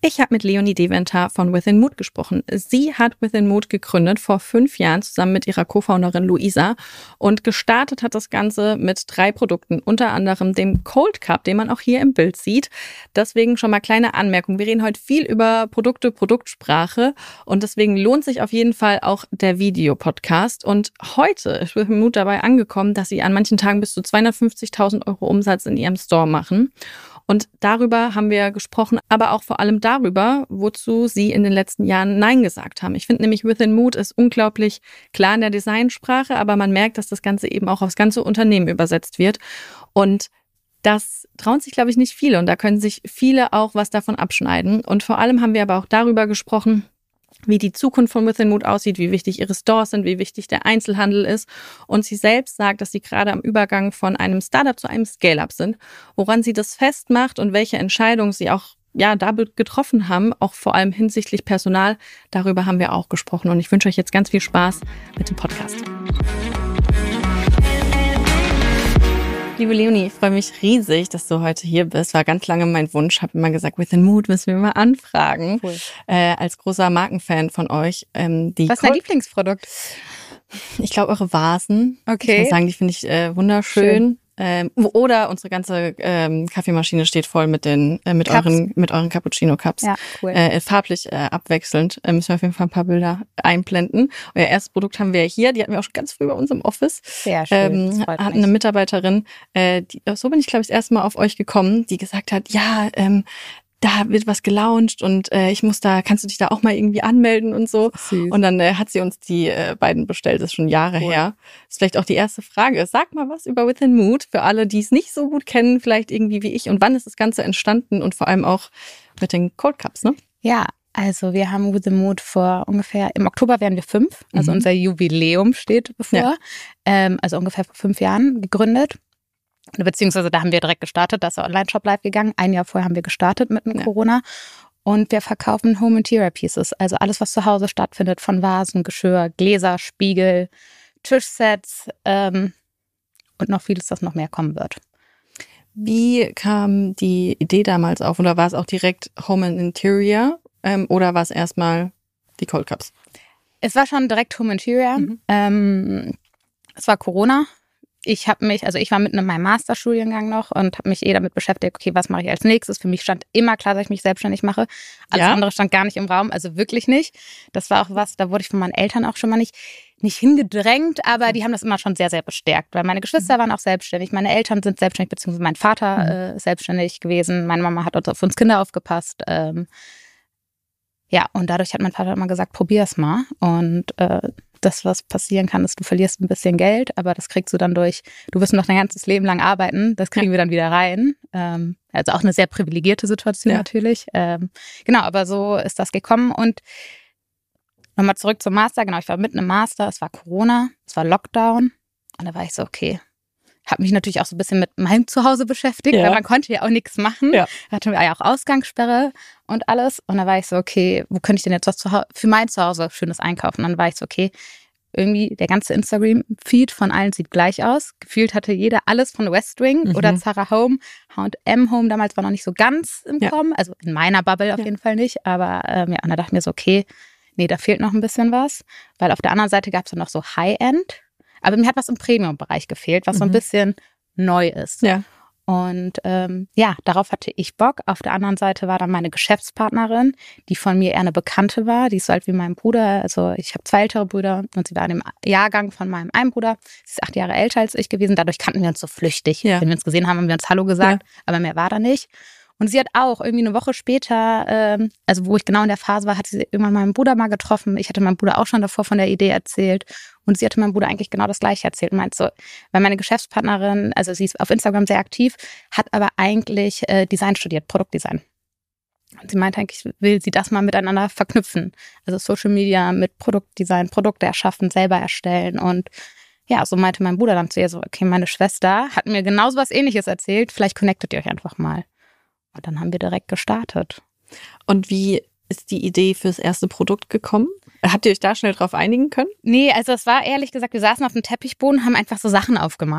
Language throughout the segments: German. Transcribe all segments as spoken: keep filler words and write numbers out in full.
Ich habe mit Leonie Deventer von Within Mood gesprochen. Sie hat Within Mood gegründet vor fünf Jahren zusammen mit ihrer Co-Founderin Luisa und gestartet hat das Ganze mit drei Produkten, unter anderem dem Cold Cup, den man auch hier im Bild sieht. Deswegen schon mal kleine Anmerkung. Wir reden heute viel über Produkte, Produktsprache und deswegen lohnt sich auf jeden Fall auch der Videopodcast. Und heute ist Within Mood dabei angekommen, dass sie an manchen Tagen bis zu zweihundertfünfzigtausend Euro Umsatz in ihrem Store machen. Und darüber haben wir gesprochen, aber auch vor allem darüber, wozu sie in den letzten Jahren Nein gesagt haben. Ich finde nämlich, Within Mood ist unglaublich klar in der Designsprache, aber man merkt, dass das Ganze eben auch aufs ganze Unternehmen übersetzt wird. Und das trauen sich, glaube ich, nicht viele. Und da können sich viele auch was davon abschneiden. Und vor allem haben wir aber auch darüber gesprochen, wie die Zukunft von Within Mood aussieht, wie wichtig ihre Stores sind, wie wichtig der Einzelhandel ist. Und sie selbst sagt, dass sie gerade am Übergang von einem Startup zu einem Scale-Up sind, woran sie das festmacht und welche Entscheidungen sie auch ja da getroffen haben, auch vor allem hinsichtlich Personal. Darüber haben wir auch gesprochen. Und ich wünsche euch jetzt ganz viel Spaß mit dem Podcast. Liebe Leonie, ich freue mich riesig, dass du heute hier bist. War ganz lange mein Wunsch. Habe immer gesagt, Within Mood müssen wir mal anfragen. Cool. Äh, als großer Markenfan von euch. Ähm, die Was ist dein Lieblingsprodukt? Ich glaube, eure Vasen. Okay. Ich muss sagen, die finde ich äh, wunderschön. Ähm, oder unsere ganze ähm, Kaffeemaschine steht voll mit den äh, mit Cups. euren mit euren Cappuccino-Cups. Ja, cool. Äh, farblich äh, abwechselnd. Äh, müssen wir auf jeden Fall ein paar Bilder einblenden. Euer erstes Produkt haben wir hier. Die hatten wir auch schon ganz früh bei uns im Office. Sehr schön. Ähm, das freut hatten mich. eine Mitarbeiterin, äh, die, so bin ich, glaube ich, das erste Mal auf euch gekommen, die gesagt hat, ja, ähm, da wird was gelauncht und äh, ich muss da, kannst du dich da auch mal irgendwie anmelden und so. Süß. Und dann äh, hat sie uns die äh, beiden bestellt, das ist schon Jahre Cool. her. Das ist vielleicht auch die erste Frage. Sag mal was über Within Mood für alle, die es nicht so gut kennen, vielleicht irgendwie wie ich. Und wann ist das Ganze entstanden und vor allem auch mit den Cold Cups, ne? Ja, also wir haben Within Mood vor ungefähr, im Oktober werden wir fünf, also Mhm. unser Jubiläum steht bevor, Ja. ähm, also ungefähr vor fünf Jahren gegründet. Beziehungsweise da haben wir direkt gestartet, da ist der Online-Shop live gegangen. Ein Jahr vorher haben wir gestartet mit Ja. Corona. Und wir verkaufen Home Interior Pieces, also alles, was zu Hause stattfindet, von Vasen, Geschirr, Gläser, Spiegel, Tischsets ähm, und noch vieles, das noch mehr kommen wird. Wie kam die Idee damals auf? Oder war es auch direkt Home and Interior ähm, oder war es erstmal die Cold Cups? Es war schon direkt Home Interior. Mhm. Ähm, es war Corona. Ich habe mich, also ich war mitten in meinem Masterstudiengang noch und habe mich eh damit beschäftigt, okay, was mache ich als nächstes? Für mich stand immer klar, dass ich mich selbstständig mache. Alles Ja. andere stand gar nicht im Raum, also wirklich nicht. Das war auch was, da wurde ich von meinen Eltern auch schon mal nicht, nicht hingedrängt, aber die haben das immer schon sehr, sehr bestärkt, weil meine Geschwister waren auch selbstständig, meine Eltern sind selbstständig, beziehungsweise mein Vater Mhm. äh, ist selbstständig gewesen, meine Mama hat auf uns Kinder aufgepasst. Ähm, ja, und dadurch hat mein Vater immer gesagt, probier es mal. Und äh, das, was passieren kann, ist, du verlierst ein bisschen Geld, aber das kriegst du dann durch, du wirst noch dein ganzes Leben lang arbeiten, das kriegen Ja. wir dann wieder rein. Ähm, also auch eine sehr privilegierte Situation Ja. natürlich. Ähm, genau, aber so ist das gekommen. Und nochmal zurück zum Master. Genau, ich war mitten im Master, es war Corona, es war Lockdown. Und da war ich so, okay, habe mich natürlich auch so ein bisschen mit meinem Zuhause beschäftigt, Ja. weil man konnte ja auch nichts machen. Ja. Hatten wir ja auch Ausgangssperre und alles. Und da war ich so, okay, wo könnte ich denn jetzt was zu Hause, für mein Zuhause Schönes einkaufen? Und dann war ich so, okay, irgendwie der ganze Instagram-Feed von allen sieht gleich aus. Gefühlt hatte jeder alles von Westwing Mhm. oder Zara Home. H und M Home damals war noch nicht so ganz im Ja. Kommen. Also in meiner Bubble auf Ja. jeden Fall nicht. Aber ähm, ja, und da dachte ich mir so, okay, nee, da fehlt noch ein bisschen was. Weil auf der anderen Seite gab es dann noch so High-End. Aber mir hat was im Premium-Bereich gefehlt, was so ein Mhm. bisschen neu ist. Ja. Und ähm, ja, darauf hatte ich Bock. Auf der anderen Seite war dann meine Geschäftspartnerin, die von mir eher eine Bekannte war. Die ist so alt wie mein Bruder. Also ich habe zwei ältere Brüder und sie war in dem Jahrgang von meinem einen Bruder. Sie ist acht Jahre älter als ich gewesen. Dadurch kannten wir uns so flüchtig. Ja. Wenn wir uns gesehen haben, haben wir uns Hallo gesagt, aber mehr war da nicht. Und sie hat auch irgendwie eine Woche später, ähm, also wo ich genau in der Phase war, hat sie irgendwann meinen Bruder mal getroffen. Ich hatte meinem Bruder auch schon davor von der Idee erzählt. Und sie hatte meinem Bruder eigentlich genau das Gleiche erzählt. Und meint so, weil meine Geschäftspartnerin, also sie ist auf Instagram sehr aktiv, hat aber eigentlich äh, Design studiert, Produktdesign. Und sie meinte eigentlich, will sie das mal miteinander verknüpfen. Also Social Media mit Produktdesign, Produkte erschaffen, selber erstellen. Und ja, so meinte mein Bruder dann zu ihr so, okay, meine Schwester hat mir genauso was Ähnliches erzählt, vielleicht connectet ihr euch einfach mal. Und dann haben wir direkt gestartet. Und wie ist die Idee fürs erste Produkt gekommen? Habt ihr euch da schnell drauf einigen können? Nee, also es war ehrlich gesagt, wir saßen auf dem Teppichboden, haben einfach so Sachen aufgemalt.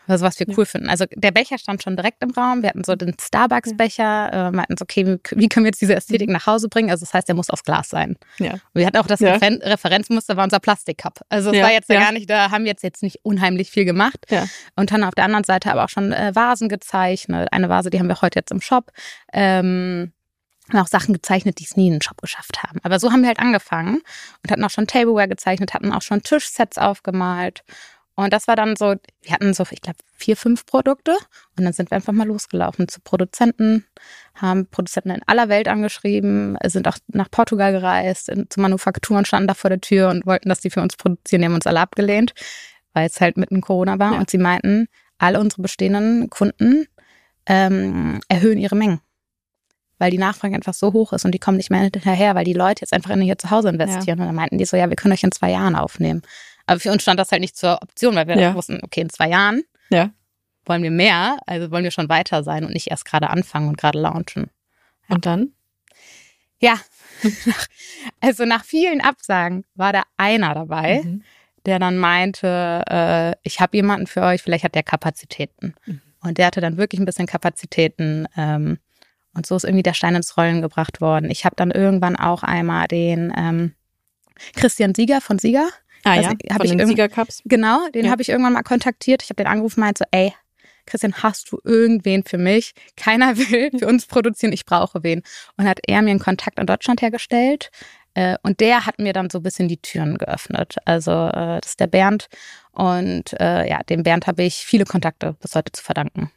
Also was wir cool finden. Also der Becher stand schon direkt im Raum. Wir hatten so den Starbucks-Becher. Äh, wir meinten so, okay, wie, wie können wir jetzt diese Ästhetik nach Hause bringen? Also das heißt, der muss aus Glas sein. Ja. Und wir hatten auch das Ja. Refer- Referenzmuster, war unser Plastikcup. Also es Ja, war jetzt ja ja. gar nicht, da haben wir jetzt, jetzt nicht unheimlich viel gemacht. Ja. Und dann auf der anderen Seite aber auch schon äh, Vasen gezeichnet. Eine Vase, die haben wir heute jetzt im Shop. Ähm, haben auch Sachen gezeichnet, die es nie in den Shop geschafft haben. Aber so haben wir halt angefangen und hatten auch schon Tableware gezeichnet, hatten auch schon Tischsets aufgemalt. Und das war dann so, wir hatten so, ich glaube, vier, fünf Produkte. Und dann sind wir einfach mal losgelaufen zu Produzenten, haben Produzenten in aller Welt angeschrieben, sind auch nach Portugal gereist, in, zu Manufakturen, standen da vor der Tür und wollten, dass die für uns produzieren. Die haben uns alle abgelehnt, weil es halt mitten Corona war. Ja. Und sie meinten, alle unsere bestehenden Kunden ähm, erhöhen ihre Mengen, weil die Nachfrage einfach so hoch ist und die kommen nicht mehr hinterher, weil die Leute jetzt einfach in ihr Zuhause investieren. Ja. Und dann meinten die so, ja, wir können euch in zwei Jahren aufnehmen. Aber für uns stand das halt nicht zur Option, weil wir Ja. wussten, okay, in zwei Jahren Ja. wollen wir mehr, also wollen wir schon weiter sein und nicht erst gerade anfangen und gerade launchen. Und dann? Ja, also nach vielen Absagen war da einer dabei, Mhm. der dann meinte, äh, ich habe jemanden für euch, vielleicht hat der Kapazitäten. Mhm. Und der hatte dann wirklich ein bisschen Kapazitäten. Ähm, und so ist irgendwie der Stein ins Rollen gebracht worden. Ich habe dann irgendwann auch einmal den ähm, Christian Sieger von Sieger. Ah Also, ja, hab von ich den irgend- Siegercups. Genau, den Ja. habe ich irgendwann mal kontaktiert. Ich habe den angerufen und meinte so, ey, Christian, hast du irgendwen für mich? Keiner will für uns produzieren, ich brauche wen. Und hat er mir einen Kontakt in Deutschland hergestellt. Äh, und der hat mir dann so ein bisschen die Türen geöffnet. Also äh, das ist der Bernd. Und äh, ja, dem Bernd habe ich viele Kontakte bis heute zu verdanken.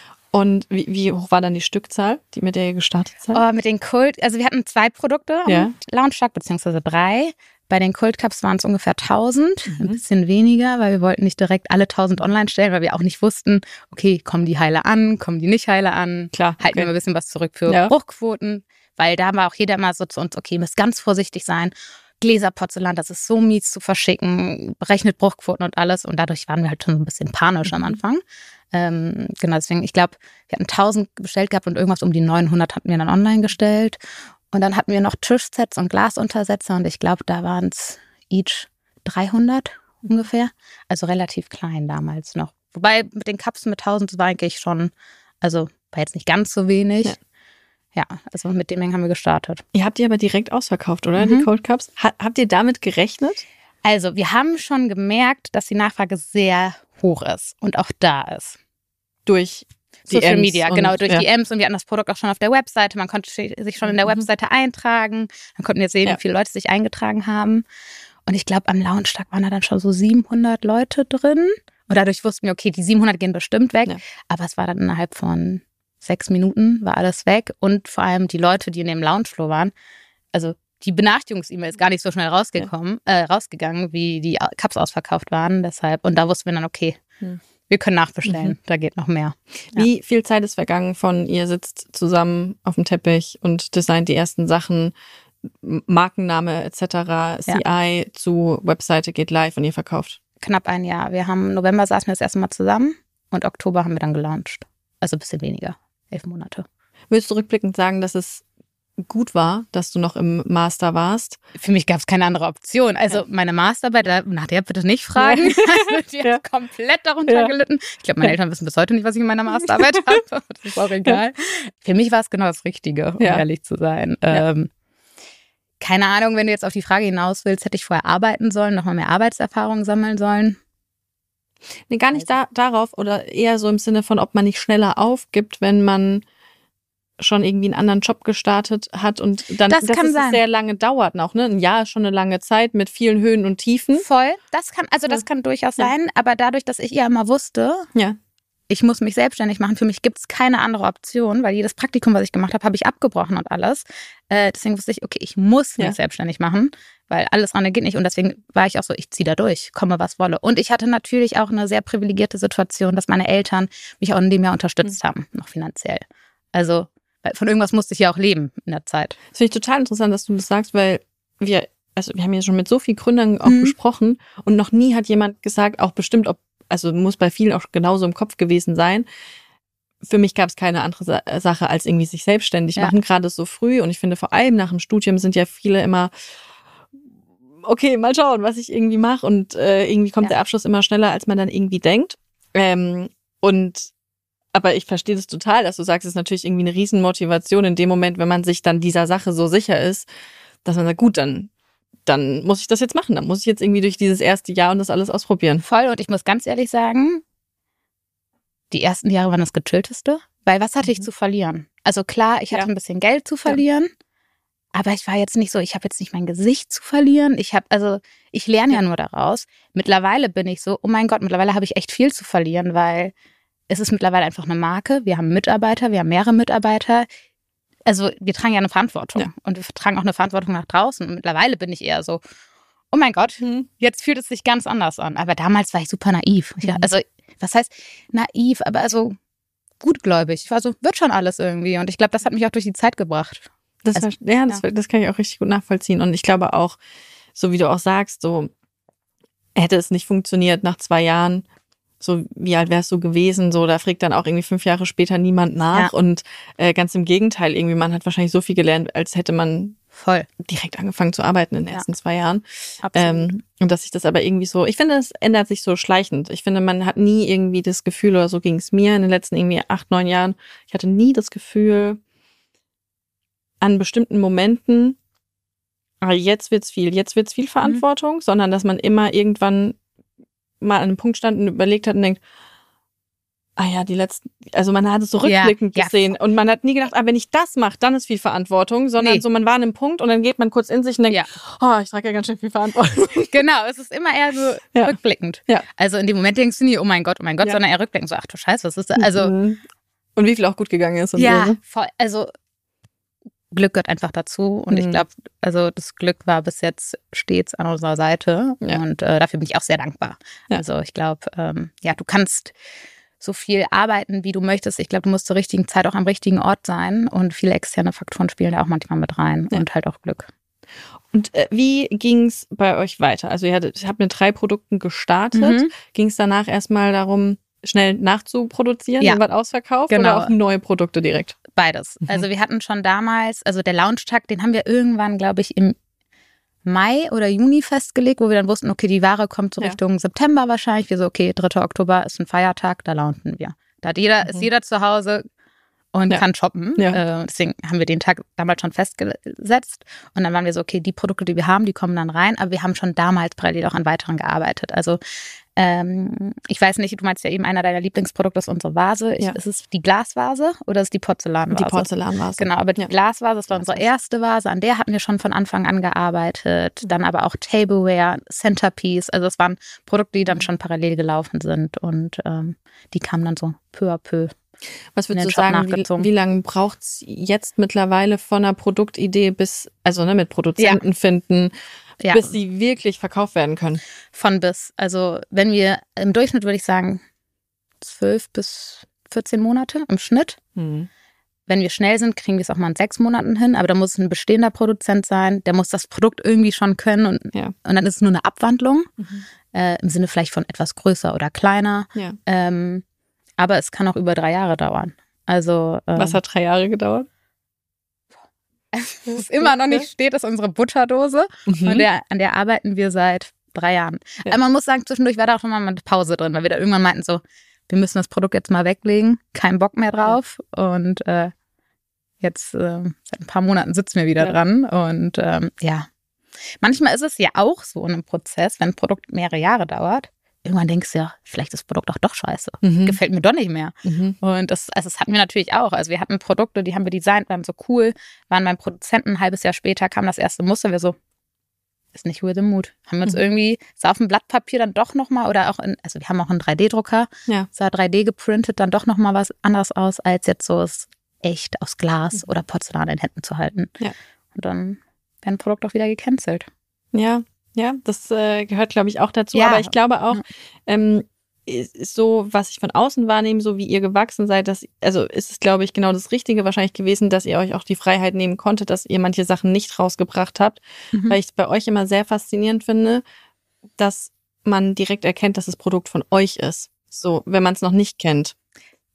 Und wie, wie hoch war dann die Stückzahl, die mit der ihr gestartet seid? Oh, mit den Kult, also wir hatten zwei Produkte am Ja. Launchtag, beziehungsweise drei. Bei den Kult Cups waren es ungefähr tausend, Mhm. ein bisschen weniger, weil wir wollten nicht direkt alle tausend online stellen, weil wir auch nicht wussten, okay, kommen die heile an, kommen die nicht heile an, Klar. halten wir okay. ein bisschen was zurück für Ja. Bruchquoten, weil da war auch jeder mal so zu uns, okay, ihr müsst ganz vorsichtig sein, Gläser, Porzellan, das ist so mies zu verschicken, berechnet Bruchquoten und alles und dadurch waren wir halt schon so ein bisschen panisch am Mhm. Anfang. Ähm, genau, deswegen, ich glaube, wir hatten tausend bestellt gehabt und irgendwas um die neunhundert hatten wir dann online gestellt. Und dann hatten wir noch Tischsets und Glasuntersetzer und ich glaube, da waren es each dreihundert ungefähr. Also relativ klein damals noch. Wobei mit den Cups mit tausend war eigentlich schon, also war jetzt nicht ganz so wenig. Ja. Ja, also mit den Mengen haben wir gestartet. Ihr habt die aber direkt ausverkauft, oder? Mhm. Die Cold Cups. Ha habt ihr damit gerechnet? Also wir haben schon gemerkt, dass die Nachfrage sehr hoch ist und auch da ist. Durch die Social Ms Media, und- genau, durch ja. die Ems und wir hatten das Produkt auch schon auf der Webseite. Man konnte sich schon in der Mhm. Webseite eintragen. Dann konnten wir sehen, Ja. wie viele Leute sich eingetragen haben. Und ich glaube, am Launchtag waren da dann schon so siebenhundert Leute drin. Und dadurch wussten wir, okay, die siebenhundert gehen bestimmt weg. Ja. Aber es war dann innerhalb von sechs Minuten, war alles weg. Und vor allem die Leute, die in dem Loungefloor waren, also die Benachrichtigungs-E-Mail ist gar nicht so schnell rausgekommen, äh, rausgegangen, wie die Cups ausverkauft waren. Deshalb, und da wussten wir dann, okay, Hm. wir können nachbestellen, Mhm. da geht noch mehr. Ja. Wie viel Zeit ist vergangen von ihr sitzt zusammen auf dem Teppich und designt die ersten Sachen, M- Markenname et cetera, C I zu Webseite geht live und ihr verkauft? Knapp ein Jahr. Wir haben im November saßen wir das erste Mal zusammen und Oktober haben wir dann gelauncht. Also ein bisschen weniger, elf Monate. Würdest du rückblickend sagen, dass es gut war, dass du noch im Master warst? Für mich gab es keine andere Option. Also Ja. meine Masterarbeit, da- nach der bitte nicht fragen. Ja. Also die Ja. hat komplett darunter Ja. gelitten. Ich glaube, meine Eltern wissen bis heute nicht, was ich in meiner Masterarbeit habe. Das ist auch egal. Für mich war es genau das Richtige, um Ja. ehrlich zu sein. Ja. Ähm, keine Ahnung, wenn du jetzt auf die Frage hinaus willst, hätte ich vorher arbeiten sollen, nochmal mehr Arbeitserfahrung sammeln sollen. Nee, gar nicht da, darauf oder eher so im Sinne von, ob man nicht schneller aufgibt, wenn man schon irgendwie einen anderen Job gestartet hat und dann Das dass kann es sein. sehr lange dauert noch, ne? Ein Jahr ist schon eine lange Zeit mit vielen Höhen und Tiefen. Voll. Das kann, also das Ja. kann durchaus Ja. sein, aber dadurch, dass ich ja immer wusste, Ja. ich muss mich selbstständig machen. Für mich gibt es keine andere Option, weil jedes Praktikum, was ich gemacht habe, habe ich abgebrochen und alles. Äh, deswegen wusste ich, okay, ich muss mich Ja. selbstständig machen, weil alles andere geht nicht. Und deswegen war ich auch so, ich ziehe da durch, komme was wolle. Und ich hatte natürlich auch eine sehr privilegierte Situation, dass meine Eltern mich auch in dem Jahr unterstützt haben, noch finanziell. Also weil von irgendwas musste ich ja auch leben in der Zeit. Das finde ich total interessant, dass du das sagst, weil wir, also wir haben ja schon mit so vielen Gründern auch Mhm. gesprochen und noch nie hat jemand gesagt, auch bestimmt, ob, also muss bei vielen auch genauso im Kopf gewesen sein. Für mich gab es keine andere Sa- Sache, als irgendwie sich selbstständig Ja. machen, gerade so früh. Und ich finde, vor allem nach dem Studium sind ja viele immer, okay, mal schauen, was ich irgendwie mache. Und äh, irgendwie kommt Ja. der Abschluss immer schneller, als man dann irgendwie denkt. Ähm, und aber ich verstehe das total, dass du sagst, es ist natürlich irgendwie eine Riesenmotivation in dem Moment, wenn man sich dann dieser Sache so sicher ist, dass man sagt, gut, dann, dann muss ich das jetzt machen. Dann muss ich jetzt irgendwie durch dieses erste Jahr und das alles ausprobieren. Voll. Und ich muss ganz ehrlich sagen, die ersten Jahre waren das gechillteste, weil was hatte mhm. ich zu verlieren? Also klar, ich hatte ja. ein bisschen Geld zu verlieren, ja. aber ich war jetzt nicht so, ich habe jetzt nicht mein Gesicht zu verlieren. Ich habe, also ich lerne ja. ja nur daraus. Mittlerweile bin ich so, oh mein Gott, mittlerweile habe ich echt viel zu verlieren, weil es ist mittlerweile einfach eine Marke. Wir haben Mitarbeiter, wir haben mehrere Mitarbeiter. Also wir tragen ja eine Verantwortung. Ja. Und wir tragen auch eine Verantwortung nach draußen. Und mittlerweile bin ich eher so, oh mein Gott, mhm. jetzt fühlt es sich ganz anders an. Aber damals war ich super naiv. Ich, also, was heißt naiv? Aber also gutgläubig. Ich war so, wird schon alles irgendwie. Und ich glaube, das hat mich auch durch die Zeit gebracht. Das also, war, ja, das, ja, das kann ich auch richtig gut nachvollziehen. Und ich glaube auch, so wie du auch sagst, so hätte es nicht funktioniert nach zwei Jahren, so wie alt wärst du gewesen, so da fragt dann auch irgendwie fünf Jahre später niemand nach. Ja. Und äh, ganz im Gegenteil, irgendwie man hat wahrscheinlich so viel gelernt, als hätte man voll direkt angefangen zu arbeiten in den ja. ersten zwei Jahren. Absolut. Ähm, und dass sich das aber irgendwie so, ich finde, es ändert sich so schleichend. Ich finde, man hat nie irgendwie das Gefühl, oder so ging es mir in den letzten irgendwie acht, neun Jahren, ich hatte nie das Gefühl, an bestimmten Momenten, aber jetzt wird's viel, jetzt wird's viel Verantwortung, mhm. sondern dass man immer irgendwann mal an einem Punkt stand und überlegt hat und denkt, ah ja, die letzten, also man hat es so rückblickend ja, gesehen ja. und man hat nie gedacht, ah, wenn ich das mache, dann ist viel Verantwortung, sondern nee. so man war an einem Punkt und dann geht man kurz in sich und denkt, ja. oh, ich trage ja ganz schön viel Verantwortung. Genau, es ist immer eher so ja. rückblickend. Ja. Also in dem Moment denkst du nie, oh mein Gott, oh mein Gott, ja. sondern eher rückblickend, so ach du Scheiße, was ist das? Also und wie viel auch gut gegangen ist. Und ja, so, ne? voll, also Glück gehört einfach dazu und mhm. ich glaube, also das Glück war bis jetzt stets an unserer Seite ja. und äh, dafür bin ich auch sehr dankbar. Ja. Also ich glaube, ähm, ja, du kannst so viel arbeiten, wie du möchtest. Ich glaube, du musst zur richtigen Zeit auch am richtigen Ort sein und viele externe Faktoren spielen da auch manchmal mit rein ja. und halt auch Glück. Und äh, wie ging es bei euch weiter? Also ihr, hattet, ihr habt mit drei Produkten gestartet. Mhm. Ging es danach erstmal darum, schnell nachzuproduzieren, ja. dann wird ausverkauft genau. oder auch neue Produkte direkt? Beides. Mhm. Also wir hatten schon damals, also der Launchtag, den haben wir irgendwann, glaube ich, im Mai oder Juni festgelegt, wo wir dann wussten, okay, die Ware kommt so Richtung ja. September wahrscheinlich. Wir so, okay, dritter Oktober ist ein Feiertag, da launchen wir. Da hat jeder, mhm. ist jeder zu Hause und ja. kann shoppen. Ja. Äh, deswegen haben wir den Tag damals schon festgesetzt. Und dann waren wir so, okay, die Produkte, die wir haben, die kommen dann rein. Aber wir haben schon damals parallel auch an weiteren gearbeitet. Also ähm, ich weiß nicht, du meinst ja eben, einer deiner Lieblingsprodukte ist unsere Vase. Ich, ja. Ist es die Glasvase oder ist es die Porzellanvase? Die Porzellanvase. Genau, aber die ja. Glasvase, das war unsere erste Vase. An der hatten wir schon von Anfang an gearbeitet. Dann aber auch Tableware, Centerpiece. Also das waren Produkte, die dann schon parallel gelaufen sind. Und ähm, die kamen dann so peu à peu. Was würdest du sagen, wie, wie lange braucht es jetzt mittlerweile von einer Produktidee bis, also ne, mit Produzenten ja. finden, ja. bis sie wirklich verkauft werden können? Von bis. Also wenn wir, im Durchschnitt würde ich sagen, zwölf bis vierzehn Monate im Schnitt. Mhm. Wenn wir schnell sind, kriegen wir es auch mal in sechs Monaten hin, aber da muss es ein bestehender Produzent sein, der muss das Produkt irgendwie schon können und, ja. und dann ist es nur eine Abwandlung, mhm. äh, im Sinne vielleicht von etwas größer oder kleiner. Ja. Ähm, Aber es kann auch über drei Jahre dauern. Also ähm, was hat drei Jahre gedauert? Es ist immer noch nicht steht, ist unsere Butterdose. Mhm. Und der, an der arbeiten wir seit drei Jahren. Ja. Aber man muss sagen, zwischendurch war da auch schon mal eine Pause drin, weil wir da irgendwann meinten so, wir müssen das Produkt jetzt mal weglegen, kein Bock mehr drauf. Ja. Und äh, jetzt äh, seit ein paar Monaten sitzen wir wieder ja. dran. Und ähm, ja, manchmal ist es ja auch so in einem Prozess, wenn ein Produkt mehrere Jahre dauert. Irgendwann denkst du ja, vielleicht ist das Produkt auch doch scheiße. Mhm. Gefällt mir doch nicht mehr. Mhm. Und das, also das hatten wir natürlich auch. Also wir hatten Produkte, die haben wir designt, waren so cool, waren beim Produzenten, ein halbes Jahr später kam das erste Muster, wir so, ist nicht with the mood. Haben wir uns mhm. irgendwie, sah auf dem Blatt Papier dann doch nochmal, oder auch in, also wir haben auch einen drei D-Drucker, ja. sah drei D geprintet, dann doch nochmal was anderes aus, als jetzt so es echt aus Glas mhm. oder Porzellan in Händen zu halten. Ja. Und dann werden Produkte auch wieder gecancelt. Ja. Ja, das äh, gehört, glaube ich, auch dazu. Ja. Aber ich glaube auch, ähm, ist so, was ich von außen wahrnehme, so wie ihr gewachsen seid, dass, also ist es, glaube ich, genau das Richtige wahrscheinlich gewesen, dass ihr euch auch die Freiheit nehmen konntet, dass ihr manche Sachen nicht rausgebracht habt. Mhm. Weil ich es bei euch immer sehr faszinierend finde, dass man direkt erkennt, dass das Produkt von euch ist. So, wenn man es noch nicht kennt.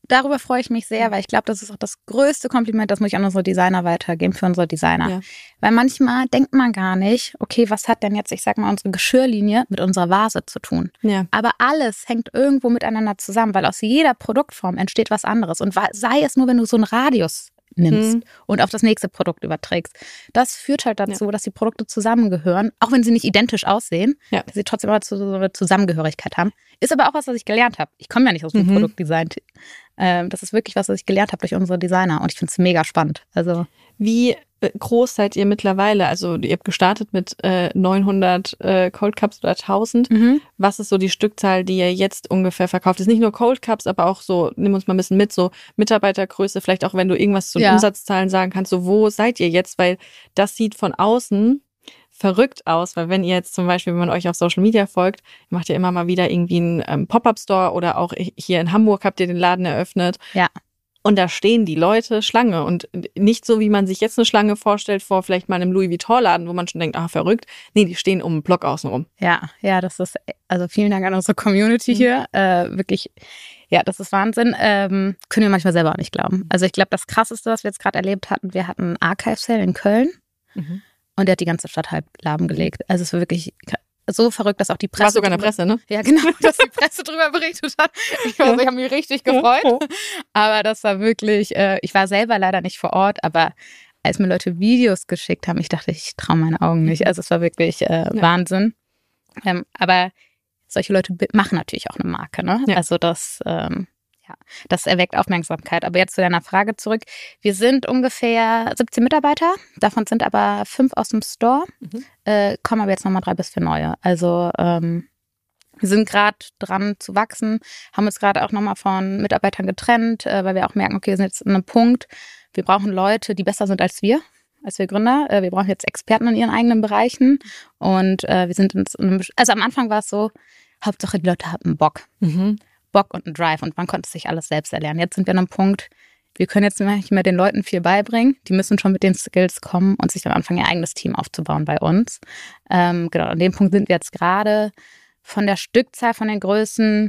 darüber freue ich mich sehr, weil ich glaube, das ist auch das größte Kompliment, das muss ich an unsere Designer weitergeben, für unsere Designer. Ja. Weil manchmal denkt man gar nicht, okay, was hat denn jetzt, ich sag mal, unsere Geschirrlinie mit unserer Vase zu tun? Ja. Aber alles hängt irgendwo miteinander zusammen, weil aus jeder Produktform entsteht was anderes. Und sei es nur, wenn du so einen Radius nimmst mhm. und auf das nächste Produkt überträgst. Das führt halt dazu, ja. dass die Produkte zusammengehören, auch wenn sie nicht identisch aussehen, ja. dass sie trotzdem aber so eine Zusammengehörigkeit haben. Ist aber auch was, was ich gelernt habe. Ich komme ja nicht aus dem mhm. Produktdesign. Ähm, das ist wirklich was, was ich gelernt habe durch unsere Designer und ich finde es mega spannend. Also wie groß seid ihr mittlerweile? Also ihr habt gestartet mit äh, neunhundert äh, Cold Cups oder tausend. Mhm. Was ist so die Stückzahl, die ihr jetzt ungefähr verkauft? Das ist nicht nur Cold Cups, aber auch so, nimm uns mal ein bisschen mit, so Mitarbeitergröße, vielleicht auch, wenn du irgendwas zu den ja. Umsatzzahlen sagen kannst, so wo seid ihr jetzt? Weil das sieht von außen verrückt aus, weil wenn ihr jetzt zum Beispiel, wenn man euch auf Social Media folgt, macht ihr immer mal wieder irgendwie einen ähm, Pop-Up-Store oder auch hier in Hamburg habt ihr den Laden eröffnet. Ja. Und da stehen die Leute Schlange und nicht so, wie man sich jetzt eine Schlange vorstellt vor vielleicht mal einem Louis Vuitton-Laden, wo man schon denkt, ah, verrückt. Nee, die stehen um den Block außenrum. Ja, ja, das ist, also vielen Dank an unsere Community mhm. hier. Äh, wirklich, ja, das ist Wahnsinn. Ähm, können wir manchmal selber auch nicht glauben. Also ich glaube, das Krasseste, was wir jetzt gerade erlebt hatten, wir hatten einen Archive-Sale in Köln mhm. und der hat die ganze Stadt halb lahmgelegt. Also es war wirklich so verrückt, dass auch die Presse... War sogar in der Presse, ne? Ja, genau, dass die Presse drüber berichtet hat. Ich, also, ich habe mich richtig gefreut. Ja, ja. Aber das war wirklich... Äh, ich war selber leider nicht vor Ort, aber als mir Leute Videos geschickt haben, ich dachte, ich traue meine Augen nicht. Also es war wirklich äh, ja. Wahnsinn. Ähm, aber solche Leute machen natürlich auch eine Marke, ne? Ja. Also das... Ähm, Ja, das erweckt Aufmerksamkeit. Aber jetzt zu deiner Frage zurück. Wir sind ungefähr siebzehn Mitarbeiter. Davon sind aber fünf aus dem Store. Mhm. Äh, kommen aber jetzt nochmal drei bis vier neue. Also ähm, wir sind gerade dran zu wachsen. Haben uns gerade auch nochmal von Mitarbeitern getrennt, äh, weil wir auch merken, okay, wir sind jetzt an einem Punkt. Wir brauchen Leute, die besser sind als wir. Als wir Gründer. Äh, wir brauchen jetzt Experten in ihren eigenen Bereichen. Und äh, wir sind in einem... Also am Anfang war es so, Hauptsache die Leute hatten Bock. Mhm. Bock und einen Drive und man konnte sich alles selbst erlernen. Jetzt sind wir an einem Punkt, wir können jetzt nicht mehr den Leuten viel beibringen. Die müssen schon mit den Skills kommen und sich dann anfangen, ihr eigenes Team aufzubauen bei uns. Ähm, genau, an dem Punkt sind wir jetzt gerade. Von der Stückzahl, von den Größen,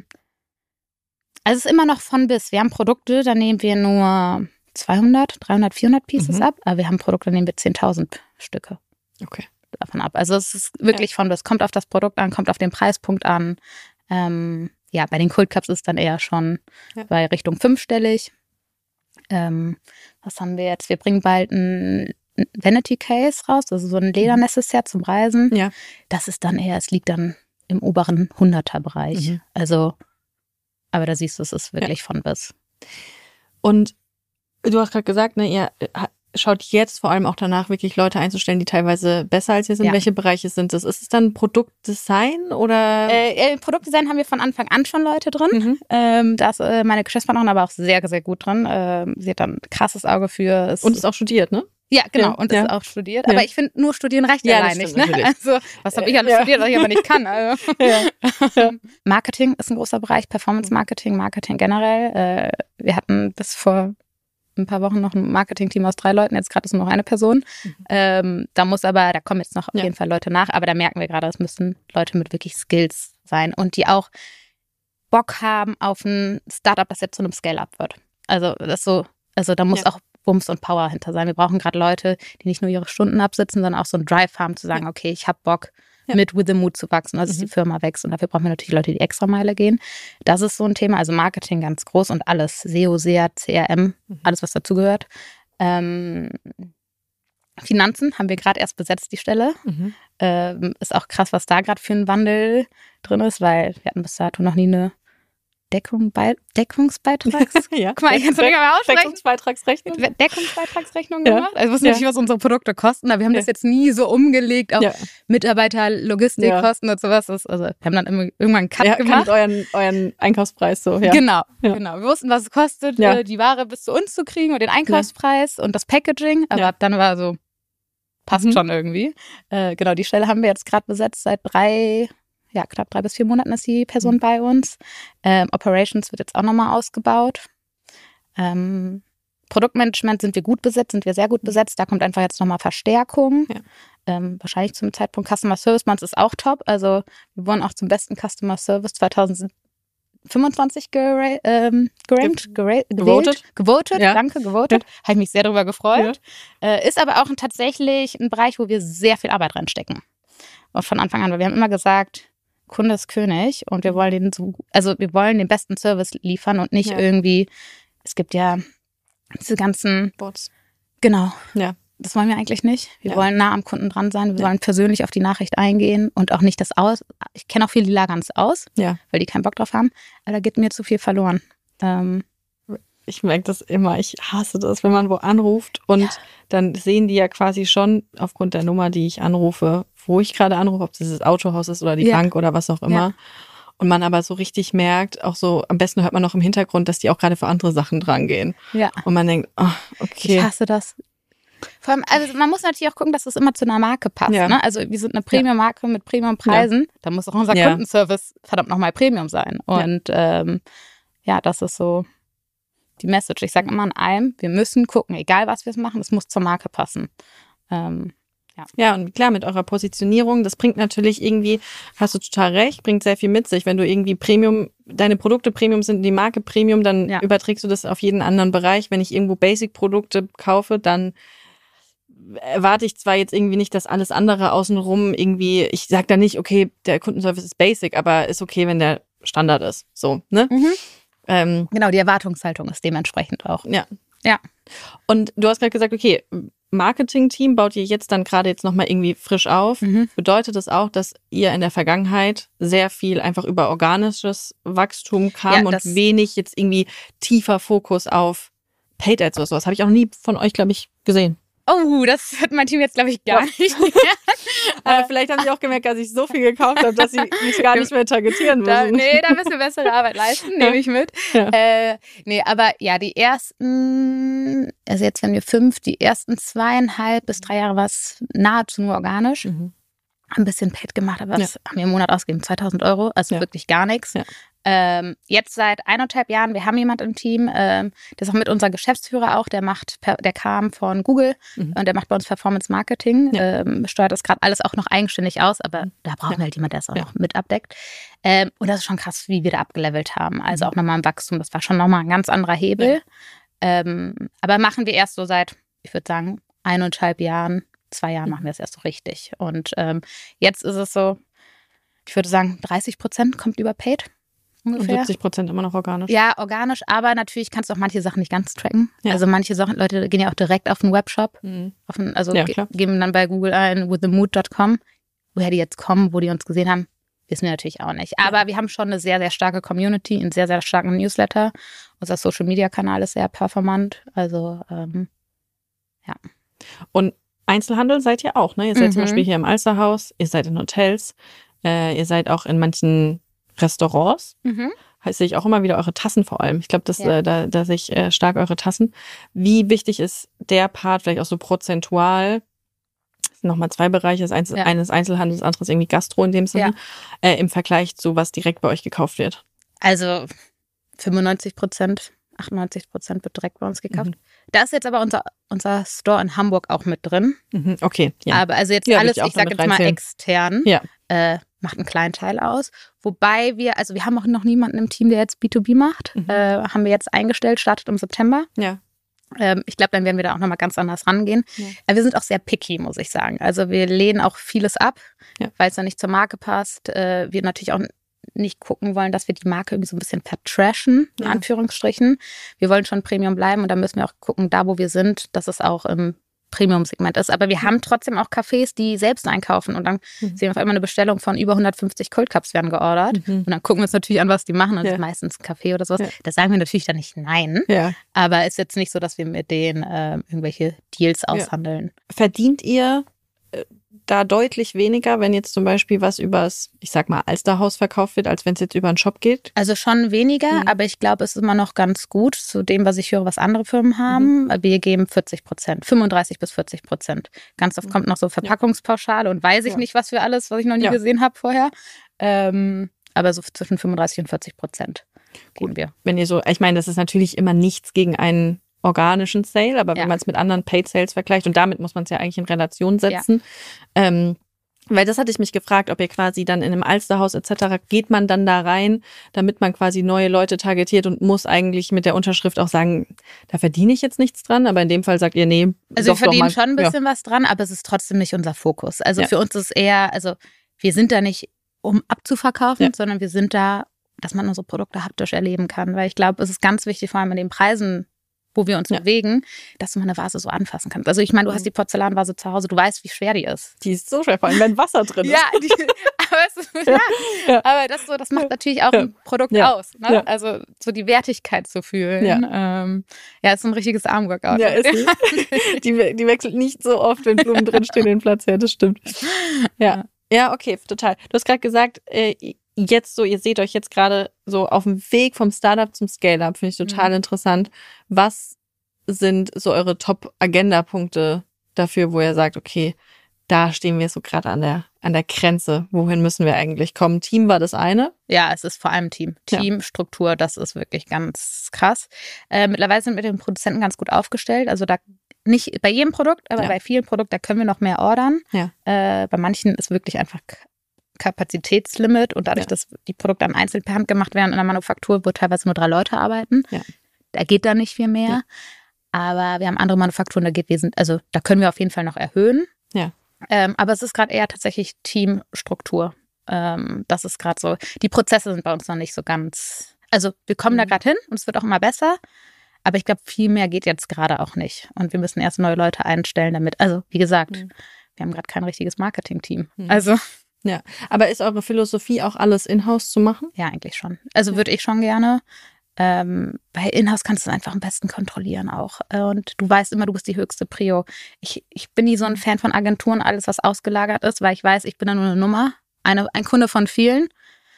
also es ist immer noch von bis. Wir haben Produkte, da nehmen wir nur zweihundert, dreihundert, vierhundert Pieces mhm. ab, aber wir haben Produkte, da nehmen wir zehntausend Stücke okay. davon ab. Also es ist wirklich ja. von bis. Kommt auf das Produkt an, kommt auf den Preispunkt an. Ähm, Ja, bei den Cold Cups ist es dann eher schon ja. bei Richtung fünfstellig. Ähm, was haben wir jetzt? Wir bringen bald ein Vanity Case raus, also so ein Ledernecessaire zum Reisen. Ja. Das ist dann eher, es liegt dann im oberen Hunderter-Bereich. Mhm. Also, aber da siehst du, es ist wirklich ja. von bis. Und du hast gerade gesagt, ne, ihr schaut jetzt vor allem auch danach, wirklich Leute einzustellen, die teilweise besser als ihr sind. Ja. Welche Bereiche sind das? Ist es dann Produktdesign oder? Äh, äh, Produktdesign haben wir von Anfang an schon Leute drin. Mhm. Ähm, da ist äh, meine Geschäftspartnerin aber auch sehr, sehr gut drin. Ähm, sie hat dann ein krasses Auge für... Es und ist auch studiert, ne? Ja, genau. Ja. Und ist ja. auch studiert. Aber ja. ich finde, nur studieren reicht ja allein nicht. Ne? Also, was habe ich alles ja. studiert, was ich aber nicht kann. Also. Ja. Marketing ist ein großer Bereich. Performance Marketing, Marketing generell. Äh, wir hatten das vor ein paar Wochen noch ein Marketing-Team aus drei Leuten, jetzt gerade ist nur noch eine Person. Mhm. Ähm, da muss aber, da kommen jetzt noch auf ja. jeden Fall Leute nach, aber da merken wir gerade, es müssen Leute mit wirklich Skills sein und die auch Bock haben auf ein Startup, das jetzt zu einem Scale-Up wird. Also das so, also da muss ja. auch Bums und Power hinter sein. Wir brauchen gerade Leute, die nicht nur ihre Stunden absitzen, sondern auch so einen Drive haben, zu sagen, ja. okay, ich habe Bock, ja. mit With the Mood zu wachsen, also mhm. dass die Firma wächst. Und dafür brauchen wir natürlich Leute, die extra Meile gehen. Das ist so ein Thema, also Marketing ganz groß und alles. S E O, S E A, C R M, mhm. alles, was dazugehört. Ähm, Finanzen haben wir gerade erst besetzt, die Stelle. Mhm. Ähm, ist auch krass, was da gerade für ein Wandel drin ist, weil wir hatten bis dato noch nie eine Deckung bei, Deckungsbeitrags... ja. Guck mal, ich kann es nicht mehr aussprechen. Deckungsbeitragsrechnung. Deckungsbeitragsrechnung ja. gemacht. Also wir wussten ja. nicht, was unsere Produkte kosten, aber wir haben ja. das jetzt nie so umgelegt auf ja. Mitarbeiter, Logistikkosten ja. und sowas. Also wir haben dann immer, irgendwann einen Cut ja, gemacht. euren, euren Einkaufspreis so. Ja. Genau, ja. genau. Wir wussten, was es kostet, ja. die Ware bis zu uns zu kriegen und den Einkaufspreis ja. und das Packaging. Aber ja. dann war so, passt mhm. schon irgendwie. Äh, genau, die Stelle haben wir jetzt gerade besetzt seit drei... Ja, knapp drei bis vier Monaten ist die Person mhm. bei uns. Ähm, Operations wird jetzt auch nochmal ausgebaut. Ähm, Produktmanagement sind wir gut besetzt, sind wir sehr gut besetzt. Da kommt einfach jetzt nochmal Verstärkung. Ja. Ähm, wahrscheinlich zum Zeitpunkt Customer Service. Bei uns ist auch top. Also wir wurden auch zum besten Customer Service zwanzig fünfundzwanzig gera- ähm, gerankt, gera- Gewotet. gewählt, gewotet, Ja. danke, gewotet. Ja. Habe ich mich sehr darüber gefreut. Äh, ist aber auch ein, tatsächlich ein Bereich, wo wir sehr viel Arbeit reinstecken. Und von Anfang an, weil wir haben immer gesagt, Kunde ist König und wir wollen den so, also wir wollen den besten Service liefern und nicht Ja. irgendwie, es gibt ja diese ganzen Bots. Genau. Ja. Das wollen wir eigentlich nicht. Wir Ja. wollen nah am Kunden dran sein. Wir Ja. wollen persönlich auf die Nachricht eingehen und auch nicht das Aus. Ich kenne auch viele, die lagern es aus, Ja. weil die keinen Bock drauf haben. Aber da geht mir zu viel verloren. Ähm, Ich merke das immer. Ich hasse das, wenn man wo anruft und Ja. dann sehen die ja quasi schon aufgrund der Nummer, die ich anrufe, wo ich gerade anrufe, ob das das Autohaus ist oder die Ja. Bank oder was auch immer. Ja. Und man aber so richtig merkt, auch so, am besten hört man noch im Hintergrund, dass die auch gerade für andere Sachen drangehen. ja. Und man denkt, oh, Ich okay. hasse das. Vor allem, also man muss natürlich auch gucken, dass das immer zu einer Marke passt. Ja. Ne? Also wir sind eine Premium-Marke mit Premium-Preisen. Da muss auch unser Ja. Kundenservice verdammt nochmal Premium sein. Und ähm, ja, das ist so die Message. Ich sage immer an allem, wir müssen gucken, egal was wir machen, es muss zur Marke passen. Ähm, Ja, und klar, mit eurer Positionierung, das bringt natürlich irgendwie, hast du total recht, bringt sehr viel mit sich. Wenn du irgendwie Premium, deine Produkte Premium sind, die Marke Premium, dann Ja. überträgst du das auf jeden anderen Bereich. Wenn ich irgendwo Basic-Produkte kaufe, dann erwarte ich zwar jetzt irgendwie nicht, dass alles andere außenrum irgendwie, ich sag da nicht, okay, der Kundenservice ist Basic, aber ist okay, wenn der Standard ist. So, ne? mhm. Ähm, Genau, die Erwartungshaltung ist dementsprechend auch. ja. Ja. Und du hast gerade gesagt, okay, Marketing-Team baut ihr jetzt dann gerade jetzt nochmal irgendwie frisch auf. Mhm. Bedeutet das auch, dass ihr in der Vergangenheit sehr viel einfach über organisches Wachstum kam Ja, das- und wenig jetzt irgendwie tiefer Fokus auf Paid Ads oder sowas? Habe ich auch nie von euch, glaube ich, gesehen. Oh, das hat mein Team jetzt, glaube ich, gar Ja. nicht. Aber vielleicht haben sie auch gemerkt, dass ich so viel gekauft habe, dass sie mich gar nicht mehr targetieren Da, müssen. nee, da müssen wir bessere Arbeit leisten, nehme ich mit. Ja. Äh, nee, aber ja, die ersten, also jetzt wenn wir fünf, die ersten zweieinhalb bis drei Jahre war es nahezu nur organisch. Mhm. Ein bisschen Paid gemacht, aber Ja. das haben wir im Monat ausgegeben, zweitausend Euro, also Ja. wirklich gar nichts. Ja. Ähm, jetzt seit eineinhalb Jahren, wir haben jemand im Team, ähm, der ist auch mit unser Geschäftsführer auch, der macht, per, der kam von Google Mhm. und der macht bei uns Performance Marketing, Ja. ähm, steuert das gerade alles auch noch eigenständig aus, aber Mhm. da brauchen Ja. wir halt jemand, der es auch Ja. noch mit abdeckt. Ähm, und das ist schon krass, wie wir da abgelevelt haben. Also Mhm. auch nochmal im Wachstum, das war schon nochmal ein ganz anderer Hebel. Ja. Ähm, aber machen wir erst so seit, ich würde sagen, eineinhalb Jahren, zwei Jahren Mhm. machen wir es erst so richtig. Und ähm, jetzt ist es so, ich würde sagen, dreißig Prozent kommt über Paid Und ungefähr. siebzig Prozent immer noch organisch. Ja, organisch, aber natürlich kannst du auch manche Sachen nicht ganz tracken. Ja. Also manche Sachen, Leute gehen ja auch direkt auf den Webshop, Mhm. auf den, also Ja, ge- klar. geben dann bei Google ein with the mood dot com. Woher die jetzt kommen, wo die uns gesehen haben, wissen wir natürlich auch nicht. Aber wir haben schon eine sehr, sehr starke Community, einen sehr, sehr starken Newsletter. Unser Social-Media-Kanal ist sehr performant. Also, ähm, Und Einzelhandel seid ihr auch, ne? Ihr seid zum Mhm. Beispiel hier im Alsterhaus, ihr seid in Hotels, äh, ihr seid auch in manchen Restaurants. Heißt, sehe ich auch immer wieder eure Tassen vor allem. Ich glaube, das, Ja. äh, da, da sehe ich äh, stark eure Tassen. Wie wichtig ist der Part, vielleicht auch so prozentual? Das sind nochmal zwei Bereiche. Das eins, Ja. eines Einzelhandel, das andere ist irgendwie Gastro in dem Sinne. Äh, Im Vergleich zu was direkt bei euch gekauft wird. Also fünfundneunzig Prozent, achtundneunzig Prozent wird direkt bei uns gekauft. Mhm. Da ist jetzt aber unser, unser Store in Hamburg auch mit drin. Mhm, okay, ja. Aber also jetzt Ja, würde alles, ich auch ich sage damit jetzt mal reinzählen. extern, Ja. äh, macht einen kleinen Teil aus. Wobei wir, also wir haben auch noch niemanden im Team, der jetzt B zwei B macht. Mhm. Äh, haben wir jetzt eingestellt, startet im September. Ja. Ähm, ich glaube, dann werden wir da auch nochmal ganz anders rangehen. Ja. Aber wir sind auch sehr picky, muss ich sagen. Also wir lehnen auch vieles ab, Ja. weil es dann nicht zur Marke passt. Äh, wir natürlich auch nicht gucken wollen, dass wir die Marke irgendwie so ein bisschen vertrashen, in Ja. Anführungsstrichen. Wir wollen schon Premium bleiben und da müssen wir auch gucken, da wo wir sind, dass es auch im Premium-Segment ist. Aber wir haben trotzdem auch Cafés, die selbst einkaufen und dann Mhm. sehen wir auf einmal eine Bestellung von über hundertfünfzig Cold Cups werden geordert. Mhm. Und dann gucken wir uns natürlich an, was die machen. Und das Ja. ist meistens ein Kaffee oder sowas. Ja. Da sagen wir natürlich dann nicht nein. Ja. Aber es ist jetzt nicht so, dass wir mit denen äh, irgendwelche Deals aushandeln. Verdient ihr äh, da deutlich weniger, wenn jetzt zum Beispiel was übers, ich sag mal, Alsterhaus verkauft wird, als wenn es jetzt über einen Shop geht? Also schon weniger, Mhm. aber ich glaube, es ist immer noch ganz gut zu dem, was ich höre, was andere Firmen haben. Wir geben vierzig Prozent, fünfunddreißig bis vierzig Prozent. Ganz oft Mhm. kommt noch so Verpackungspauschale und weiß ich Ja. nicht, was für alles, was ich noch nie Ja. gesehen habe vorher. Ähm, aber so zwischen fünfunddreißig und vierzig Prozent geben wir. Wenn ihr so, ich meine, das ist natürlich immer nichts gegen einen organischen Sale, aber Ja. wenn man es mit anderen Paid Sales vergleicht, und damit muss man es ja eigentlich in Relation setzen, ähm, Weil das hatte ich mich gefragt, ob ihr quasi dann in einem Alsterhaus et cetera, geht man dann da rein, damit man quasi neue Leute targetiert und muss eigentlich mit der Unterschrift auch sagen, da verdiene ich jetzt nichts dran, aber in dem Fall sagt ihr, nee, Also doch, wir verdienen doch mal, schon ein bisschen ja. was dran, aber es ist trotzdem nicht unser Fokus. Also Ja. für uns ist eher, also wir sind da nicht, um abzuverkaufen, Ja. sondern wir sind da, dass man unsere Produkte haptisch erleben kann. Weil ich glaube, es ist ganz wichtig, vor allem in den Preisen, wo wir uns Ja. bewegen, dass du mal eine Vase so anfassen kannst. Also ich meine, du hast Mhm. die Porzellanvase zu Hause, du weißt, wie schwer die ist. Die ist so schwer, vor allem wenn Wasser drin ist. Ja, die, aber, es ist, ja, Ja. aber das, so, das macht natürlich auch Ja. ein Produkt Ja. aus. Ne? Ja. Also so die Wertigkeit zu fühlen. Ja. Ähm, ja, ist so ein richtiges Armworkout. Ja, ist sie. die, we- die wechselt nicht so oft, wenn Blumen drinstehen, den Platz her, das stimmt. Ja, ja, okay, total. Du hast gerade gesagt, äh, jetzt so, ihr seht euch jetzt gerade so auf dem Weg vom Startup zum Scale-Up, finde ich total Mhm. interessant. Was sind so eure Top-Agenda-Punkte dafür, wo ihr sagt, okay, da stehen wir so gerade an der, an der Grenze. Wohin müssen wir eigentlich kommen? Team war das eine. Ja, es ist vor allem Team. Ja. Teamstruktur, das ist wirklich ganz krass. Äh, mittlerweile sind wir mit den Produzenten ganz gut aufgestellt. Also da nicht bei jedem Produkt, aber Ja. bei vielen Produkten, da können wir noch mehr ordern. Ja. Äh, bei manchen ist wirklich einfach K- Kapazitätslimit und dadurch, Ja. dass die Produkte dann einzeln per Hand gemacht werden in der Manufaktur, wo teilweise nur drei Leute arbeiten. Ja. Da geht da nicht viel mehr. Ja. Aber wir haben andere Manufakturen, da geht wesentlich, also da können wir auf jeden Fall noch erhöhen. Ja. Ähm, aber es ist gerade eher tatsächlich Teamstruktur. Ähm, das ist gerade so. Die Prozesse sind bei uns noch nicht so ganz. Also wir kommen da Mhm. gerade hin und es wird auch immer besser. Aber ich glaube, viel mehr geht jetzt gerade auch nicht. Und wir müssen erst neue Leute einstellen, damit. Also wie gesagt, Mhm. wir haben gerade kein richtiges Marketing-Team. Mhm. Also Ja. Aber ist eure Philosophie auch alles in-house zu machen? ja, eigentlich schon. Also Ja. würde ich schon gerne. Ähm, bei Inhouse kannst du es einfach am besten kontrollieren auch. Und du weißt immer, du bist die höchste Prio. Ich, ich bin nie so ein Fan von Agenturen, alles was ausgelagert ist, weil ich weiß, ich bin da nur eine Nummer, eine, ein Kunde von vielen.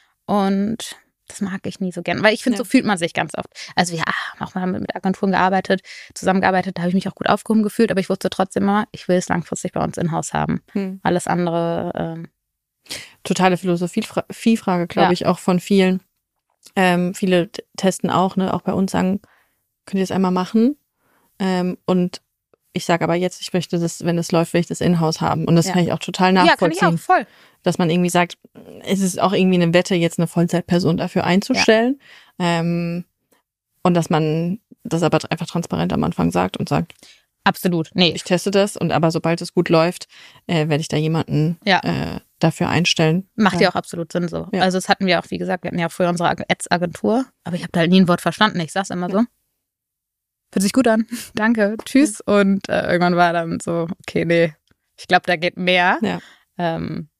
Und das mag ich nie so gern, weil ich finde, Ja. so fühlt man sich ganz oft. Also ja, auch mal mit Agenturen gearbeitet, zusammengearbeitet, da habe ich mich auch gut aufgehoben gefühlt, aber ich wusste trotzdem immer, ich will es langfristig bei uns in-house haben. Hm. Alles andere, ähm, Totale Philosophiefrage, glaube Ja. ich, auch von vielen. Ähm, viele t- testen auch, ne, auch bei uns sagen, könnt ihr das einmal machen? Ähm, und ich sage aber jetzt, ich möchte das, wenn es läuft, will ich das in-house haben. Und das Ja. kann ich auch total ja, kann nachvollziehen. ich auch, voll. Dass man irgendwie sagt, es ist auch irgendwie eine Wette, jetzt eine Vollzeitperson dafür einzustellen. Ähm, und dass man das aber einfach transparent am Anfang sagt und sagt, Absolut, nee. ich teste das und aber sobald es gut läuft, äh, werde ich da jemanden Ja. äh, dafür einstellen. Macht ja auch absolut Sinn so. Ja. Also das hatten wir auch, wie gesagt, wir hatten ja früher unsere Ag- Ads-Agentur, aber ich habe da halt nie ein Wort verstanden. Ich sag's immer so. Fühlt sich gut an. Danke. Tschüss. Und äh, irgendwann war dann so, okay, nee, ich glaube, da geht mehr. Ja. Ähm,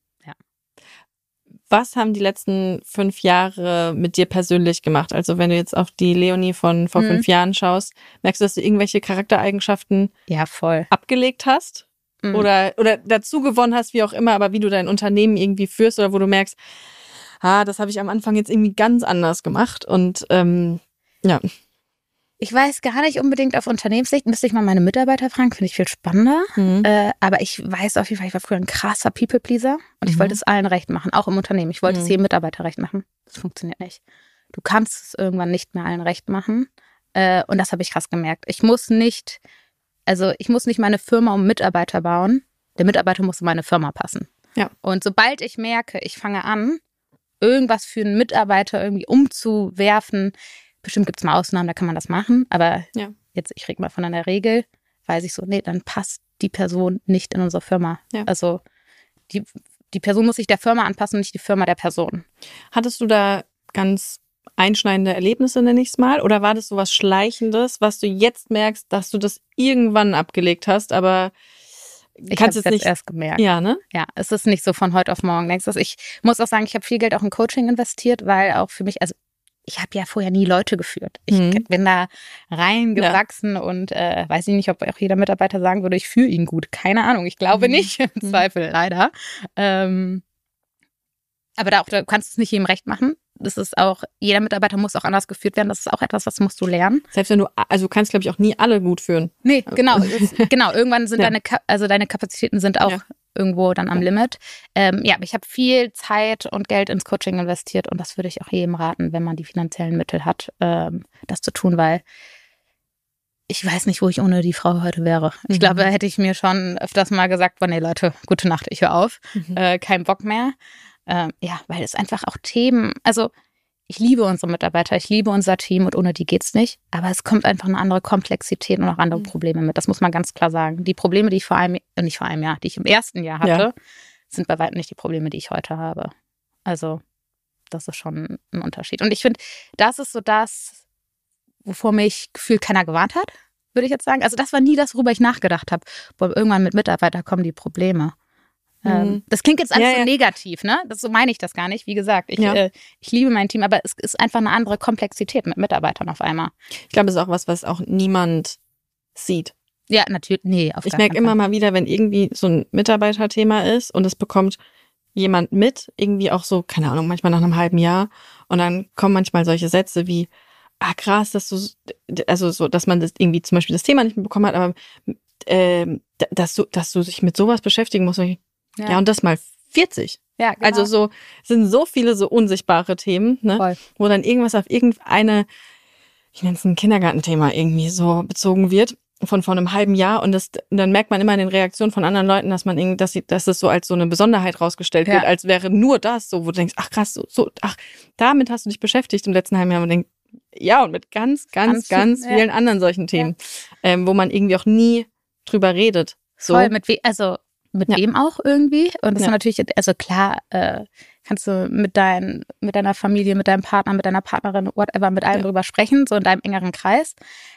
Was haben die letzten fünf Jahre mit dir persönlich gemacht? Also wenn du jetzt auf die Leonie von vor Mhm. fünf Jahren schaust, merkst du, dass du irgendwelche Charaktereigenschaften ja, voll. abgelegt hast? Mhm. Oder, oder dazu gewonnen hast, wie auch immer, aber wie du dein Unternehmen irgendwie führst oder wo du merkst, ah, das habe ich am Anfang jetzt irgendwie ganz anders gemacht und ähm, ja. Ich weiß gar nicht unbedingt auf Unternehmenssicht, müsste ich mal meine Mitarbeiter fragen, finde ich viel spannender. Mhm. Äh, aber ich weiß auf jeden Fall, ich war früher ein krasser People-Pleaser und ich Mhm. wollte es allen recht machen, auch im Unternehmen. Ich wollte es Mhm. jedem Mitarbeiter recht machen. Das funktioniert nicht. Du kannst es irgendwann nicht mehr allen recht machen. Äh, und das habe ich krass gemerkt. Ich muss nicht, also ich muss nicht meine Firma um Mitarbeiter bauen. Der Mitarbeiter muss in meine Firma passen. Ja. Und sobald ich merke, ich fange an, irgendwas für einen Mitarbeiter irgendwie umzuwerfen, bestimmt gibt es mal Ausnahmen, da kann man das machen, aber Ja. jetzt, ich rede mal von einer Regel, weiß ich so, nee, dann passt die Person nicht in unsere Firma. Ja. Also die, die Person muss sich der Firma anpassen und nicht die Firma der Person. Hattest du da ganz einschneidende Erlebnisse, nenne ich es mal? Oder war das so was Schleichendes, was du jetzt merkst, dass du das irgendwann abgelegt hast, aber Ich habe kannst es jetzt jetzt nicht... erst gemerkt. Ja, ne? Ja, es ist nicht so von heute auf morgen. Denkst du, ich muss auch sagen, ich habe viel Geld auch in Coaching investiert, weil auch für mich, also ich habe ja vorher nie Leute geführt. Ich Mhm. bin da reingewachsen und äh, weiß ich nicht, ob auch jeder Mitarbeiter sagen würde, ich fühle ihn gut. Keine Ahnung, ich glaube Mhm. nicht, im Mhm. Zweifel leider. Ähm, aber da auch, du kannst es nicht jedem recht machen. Das ist auch, jeder Mitarbeiter muss auch anders geführt werden. Das ist auch etwas, was musst du lernen. Selbst wenn du, also du kannst, glaube ich, auch nie alle gut führen. Nee, genau. es- genau, irgendwann sind Ja. deine, Ka- also deine Kapazitäten sind auch Ja. irgendwo dann am Ja. Limit. Ähm, ja, aber ich habe viel Zeit und Geld ins Coaching investiert und das würde ich auch jedem raten, wenn man die finanziellen Mittel hat, ähm, das zu tun, weil ich weiß nicht, wo ich ohne die Frau heute wäre. Ich Mhm. glaube, hätte ich mir schon öfters mal gesagt, boah, nee, Leute, gute Nacht, ich höre auf. Mhm. Äh, kein Bock mehr. Ähm, ja, weil es einfach auch Themen, also ich liebe unsere Mitarbeiter, ich liebe unser Team und ohne die geht's nicht. Aber es kommt einfach eine andere Komplexität und auch andere Mhm. Probleme mit. Das muss man ganz klar sagen. Die Probleme, die ich vor einem, äh, nicht vor einem Jahr, die ich im ersten Jahr hatte, Ja. sind bei weitem nicht die Probleme, die ich heute habe. Also das ist schon ein Unterschied. Und ich finde, das ist so das, wovor mich gefühlt keiner gewarnt hat, würde ich jetzt sagen. Also das war nie das, worüber ich nachgedacht habe. Boah, irgendwann mit Mitarbeitern kommen die Probleme. Mhm. Ähm, das klingt jetzt alles Ja, so ja. negativ, ne? Das, so meine ich das gar nicht. Wie gesagt, ich, Ja. äh, ich liebe mein Team, aber es ist einfach eine andere Komplexität mit Mitarbeitern auf einmal. Ich glaube, es ist auch was, was auch niemand sieht. Ja, natürlich. Nee, auf Ich gar merke keinen immer Fall. mal wieder, wenn irgendwie so ein Mitarbeiterthema ist und es bekommt jemand mit, irgendwie auch so, keine Ahnung, manchmal nach einem halben Jahr. Und dann kommen manchmal solche Sätze wie, ah krass, dass du, also so, dass man das irgendwie zum Beispiel das Thema nicht mitbekommen hat, aber ähm, dass du, dass du dich mit sowas beschäftigen musst. Ja, ja und das mal vierzig. Ja, genau. Also so sind so viele so unsichtbare Themen, ne? Voll. Wo dann irgendwas auf irgendeine, ich nenne es ein Kindergartenthema irgendwie so bezogen wird von vor einem halben Jahr und das, und dann merkt man immer in den Reaktionen von anderen Leuten, dass man irgendwie, dass sie, dass es so als so eine Besonderheit rausgestellt Ja. wird, als wäre nur das, so wo du denkst, ach krass, so, so ach damit hast du dich beschäftigt im letzten halben Jahr und man denkt, ja und mit ganz, ganz, Ganz ganz viel- ja. vielen anderen solchen Themen, ähm, wo man irgendwie auch nie drüber redet. So. Voll, mit we also mit Ja. wem auch irgendwie. Und das Ja. ist natürlich, also klar, äh, kannst du mit dein, mit deiner Familie, mit deinem Partner, mit deiner Partnerin, whatever, mit allen Ja. drüber sprechen, so in deinem engeren Kreis.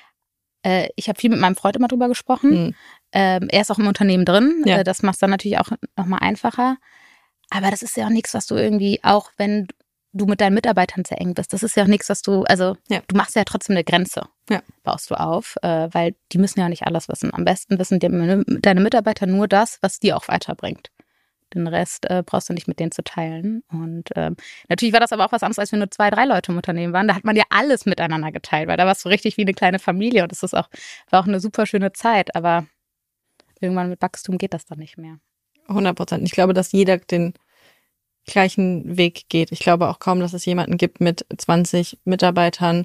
Äh, ich habe viel mit meinem Freund immer drüber gesprochen. Hm. Ähm, er ist auch im Unternehmen drin. Ja. Äh, das macht es dann natürlich auch nochmal einfacher. Aber das ist ja auch nichts, was du irgendwie, auch wenn du mit deinen Mitarbeitern sehr eng bist, das ist ja auch nichts, was du, also Ja. du machst ja trotzdem eine Grenze, Ja. baust du auf, äh, weil die müssen ja nicht alles wissen. Am besten wissen die, deine Mitarbeiter nur das, was dir auch weiterbringt. Den Rest äh, brauchst du nicht mit denen zu teilen. Und ähm, natürlich war das aber auch was anderes, als wenn nur zwei, drei Leute im Unternehmen waren. Da hat man ja alles miteinander geteilt, weil da warst du richtig wie eine kleine Familie. Und das ist auch, war auch eine super schöne Zeit. Aber irgendwann mit Wachstum geht das dann nicht mehr. hundert Prozent. Ich glaube, dass jeder den gleichen Weg geht. Ich glaube auch kaum, dass es jemanden gibt mit zwanzig Mitarbeitern,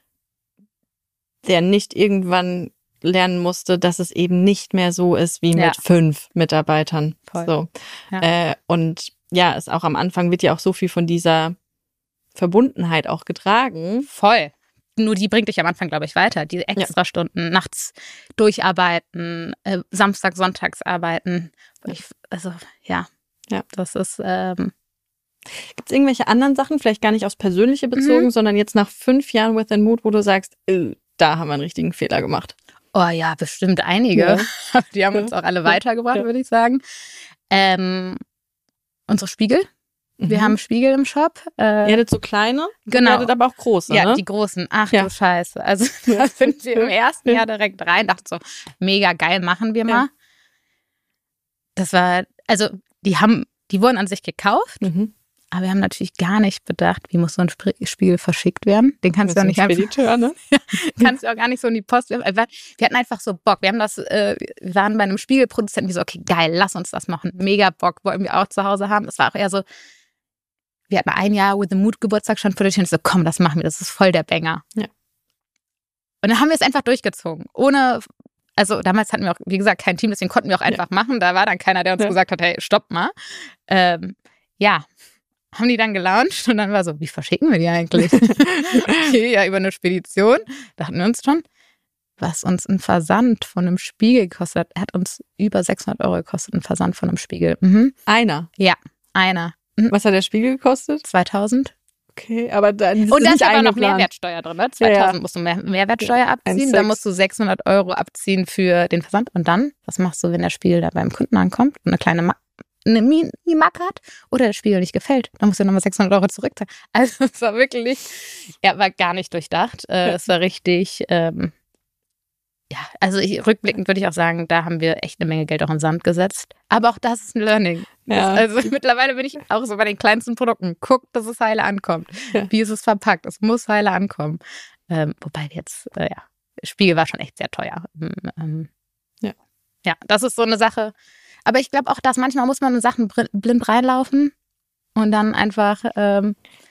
der nicht irgendwann lernen musste, dass es eben nicht mehr so ist wie Ja. mit fünf Mitarbeitern. Voll. So. Ja. Äh, und ja, es auch am Anfang wird ja auch so viel von dieser Verbundenheit auch getragen. Voll. Nur die bringt dich am Anfang, glaube ich, weiter. Diese Extrastunden, nachts durcharbeiten, äh, Samstag, Sonntags arbeiten. Ich, also, ja. Ja. Das ist, ähm, Gibt es irgendwelche anderen Sachen, vielleicht gar nicht aufs Persönliche bezogen, Mhm. sondern jetzt nach fünf Jahren Within Mood, wo du sagst, äh, da haben wir einen richtigen Fehler gemacht? oh ja, bestimmt einige. Ja. Die haben Ja. uns auch alle Ja. weitergebracht, Ja. würde ich sagen. Ähm, unsere Spiegel. Wir Mhm. haben Spiegel im Shop. Äh, Ihr hattet so kleine, Genau. ihr hattet aber auch große, Ja, ne? die großen. Ach Ja. du Scheiße. Also Ja. da sind wir im ersten Ja. Jahr direkt rein, dachten so, mega geil, machen wir Ja. mal. Das war, also die haben, die wurden an sich gekauft, Mhm. aber wir haben natürlich gar nicht bedacht, wie muss so ein Spr- Spiegel verschickt werden. Den kannst du ja nicht einfach, Spediteur, ne? kannst du auch gar nicht so in die Post werfen. Wir wir hatten einfach so Bock. Wir haben das, äh, wir waren bei einem Spiegelproduzenten, die so, okay, geil, lass uns das machen. Mega Bock, wollen wir auch zu Hause haben. Das war auch eher so, wir hatten ein Jahr With the Mood Geburtstag schon vor der Tür und so, komm, das machen wir, das ist voll der Banger. Ja. Und dann haben wir es einfach durchgezogen. Ohne, also damals hatten wir auch, wie gesagt, kein Team, deswegen konnten wir auch einfach machen. Da war dann keiner, der uns Ja. gesagt hat, hey, stopp mal. Ähm, ja, haben die dann gelauncht und dann war so, wie verschicken wir die eigentlich? Okay, ja, über eine Spedition. Dachten wir uns schon, was uns ein Versand von einem Spiegel kostet. Er hat uns über sechshundert Euro gekostet, ein Versand von einem Spiegel. Mhm. Einer. Einer. Was hat der Spiegel gekostet? zweitausend. Okay, aber dann ist Und da nicht ist aber noch eingeplant. Mehrwertwertsteuer drin, ne? zweitausend musst du mehr, Mehrwertsteuer Ja, abziehen, eins Komma dann sechs. musst du sechshundert Euro abziehen für den Versand. Und dann, was machst du, wenn der Spiegel da beim Kunden ankommt und eine kleine Ma eine Mini-Macke hat oder der Spiegel nicht gefällt? Dann musst du nochmal sechshundert Euro zurückzahlen. Also es war wirklich, ja, war gar nicht durchdacht. Äh, Ja. Es war richtig, ähm, ja, also ich, rückblickend würde ich auch sagen, da haben wir echt eine Menge Geld auch in den Sand gesetzt. Aber auch das ist ein Learning. Ja. Das, also mittlerweile bin ich auch so bei den kleinsten Produkten. Guck, dass es heile ankommt. Ja. Wie ist es verpackt? Es muss heile ankommen. Ähm, wobei jetzt, äh, ja, Spiegel war schon echt sehr teuer. Ähm, ähm, Ja. Ja, das ist so eine Sache. Aber ich glaube auch, dass manchmal muss man in Sachen br- blind reinlaufen und dann einfach, ähm,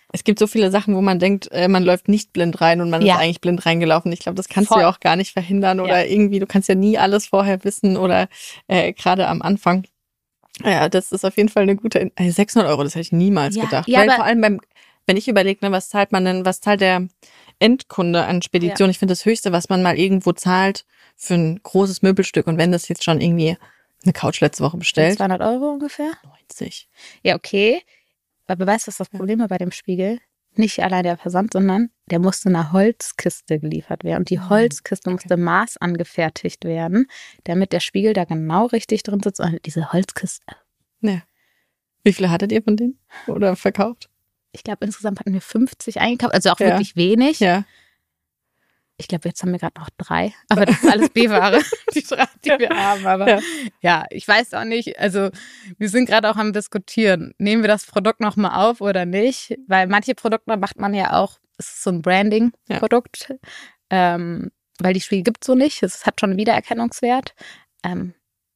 Es gibt so viele Sachen, wo man denkt, äh, man läuft nicht blind rein und man Ja. ist eigentlich blind reingelaufen. Ich glaube, das kannst Voll. du ja auch gar nicht verhindern oder Ja. irgendwie, du kannst ja nie alles vorher wissen oder äh, gerade am Anfang. Ja, das ist auf jeden Fall eine gute, äh, sechshundert Euro, das hätte ich niemals Ja, gedacht. ja, Weil aber- vor allem beim, wenn ich überlege, ne, was zahlt man denn, was zahlt der Endkunde an Spedition? Ich finde das Höchste, was man mal irgendwo zahlt für ein großes Möbelstück und wenn das jetzt schon irgendwie eine Couch letzte Woche bestellt, zweihundert Euro ungefähr? neunzig. Ja, okay. Aber weißt du, was das Problem war bei dem Spiegel? Nicht allein der Versand, sondern der musste in einer Holzkiste geliefert werden. Und die Holzkiste musste maßangefertigt werden, damit der Spiegel da genau richtig drin sitzt. Und diese Holzkiste, Ja. Wie viele hattet ihr von denen? Oder verkauft? ich glaube, insgesamt hatten wir fünfzig eingekauft, also auch Ja. wirklich wenig. Ja. Ich glaube, jetzt haben wir gerade noch drei. Aber das ist alles B-Ware, die drei, die wir haben. Aber Ja. ja. ich weiß auch nicht. Also wir sind gerade auch am Diskutieren. Nehmen wir das Produkt nochmal auf oder nicht? Weil manche Produkte macht man ja auch, es ist so ein Branding-Produkt. Ja. Ähm, weil die Spiegel gibt es so nicht. Es hat schon einen Wiedererkennungswert. Ähm,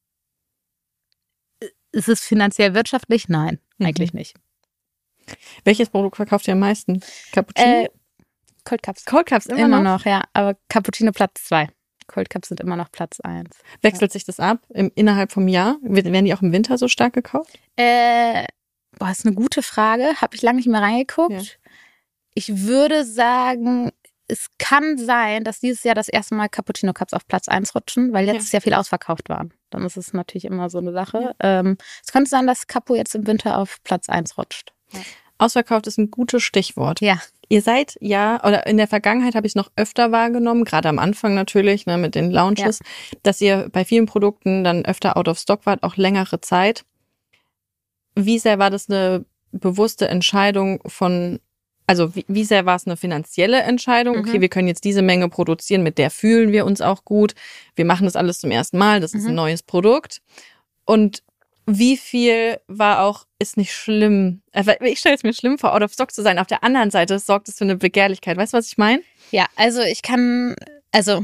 ist es finanziell wirtschaftlich? Nein, Mhm. eigentlich nicht. Welches Produkt verkauft ihr am meisten? Cappuccino? Äh, Cold Cups. Cold Cups immer, Immer noch? noch, ja. Aber Cappuccino Platz zwei. Cold Cups sind immer noch Platz eins. Wechselt sich das ab im, innerhalb vom Jahr? Werden die auch im Winter so stark gekauft? Äh, boah, ist eine gute Frage. Habe ich lange nicht mehr reingeguckt. Ja. Ich würde sagen, es kann sein, dass dieses Jahr das erste Mal Cappuccino Cups auf Platz eins rutschen, weil letztes Jahr viel ausverkauft waren. Dann ist es natürlich immer so eine Sache. Ja. Ähm, es könnte sein, dass Capo jetzt im Winter auf Platz eins rutscht. Ja. Ausverkauft ist ein gutes Stichwort. Ja. Ihr seid ja, oder in der Vergangenheit habe ich es noch öfter wahrgenommen, gerade am Anfang natürlich, ne, mit den Launches, ja. dass ihr bei vielen Produkten dann öfter out of stock wart, auch längere Zeit. Wie sehr war das eine bewusste Entscheidung von, also wie, wie sehr war es eine finanzielle Entscheidung? Okay, mhm. wir können jetzt diese Menge produzieren, mit der fühlen wir uns auch gut. Wir machen das alles zum ersten Mal, das mhm. ist ein neues Produkt. Und wie viel war auch, ist nicht schlimm. Ich stelle es mir schlimm vor, out of stock zu sein. Auf der anderen Seite sorgt es für eine Begehrlichkeit. Weißt du, was ich meine? Ja, also ich kann, also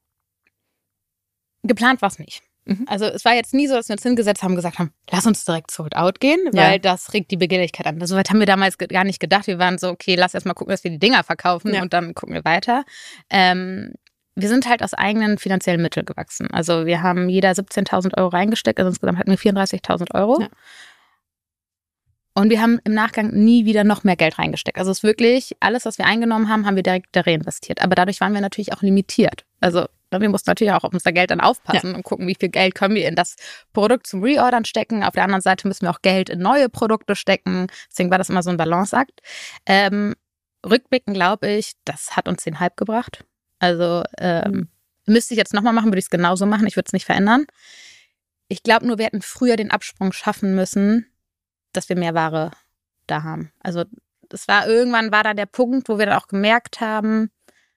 geplant war es nicht. Mhm. Also es war jetzt nie so, dass wir uns hingesetzt haben und gesagt haben, lass uns direkt sold out gehen, weil ja. das regt die Begehrlichkeit an. Soweit haben wir damals gar nicht gedacht. Wir waren so, okay, lass erst mal gucken, dass wir die Dinger verkaufen ja. und dann gucken wir weiter. Ähm, Wir sind halt aus eigenen finanziellen Mitteln gewachsen. Also wir haben jeder siebzehntausend Euro reingesteckt, also insgesamt hatten wir vierunddreißigtausend Euro. Ja. Und wir haben im Nachgang nie wieder noch mehr Geld reingesteckt. Also es ist wirklich, alles, was wir eingenommen haben, haben wir direkt reinvestiert. Aber dadurch waren wir natürlich auch limitiert. Also wir mussten natürlich auch auf unser Geld dann aufpassen ja. und gucken, wie viel Geld können wir in das Produkt zum Reordern stecken. Auf der anderen Seite müssen wir auch Geld in neue Produkte stecken. Deswegen war das immer so ein Balanceakt. Ähm, rückblickend glaube ich, das hat uns den Hype gebracht. Also ähm, mhm. müsste ich jetzt nochmal machen, würde ich es genauso machen. Ich würde es nicht verändern. Ich glaube nur, wir hätten früher den Absprung schaffen müssen, dass wir mehr Ware da haben. Also das war irgendwann war da der Punkt, wo wir dann auch gemerkt haben,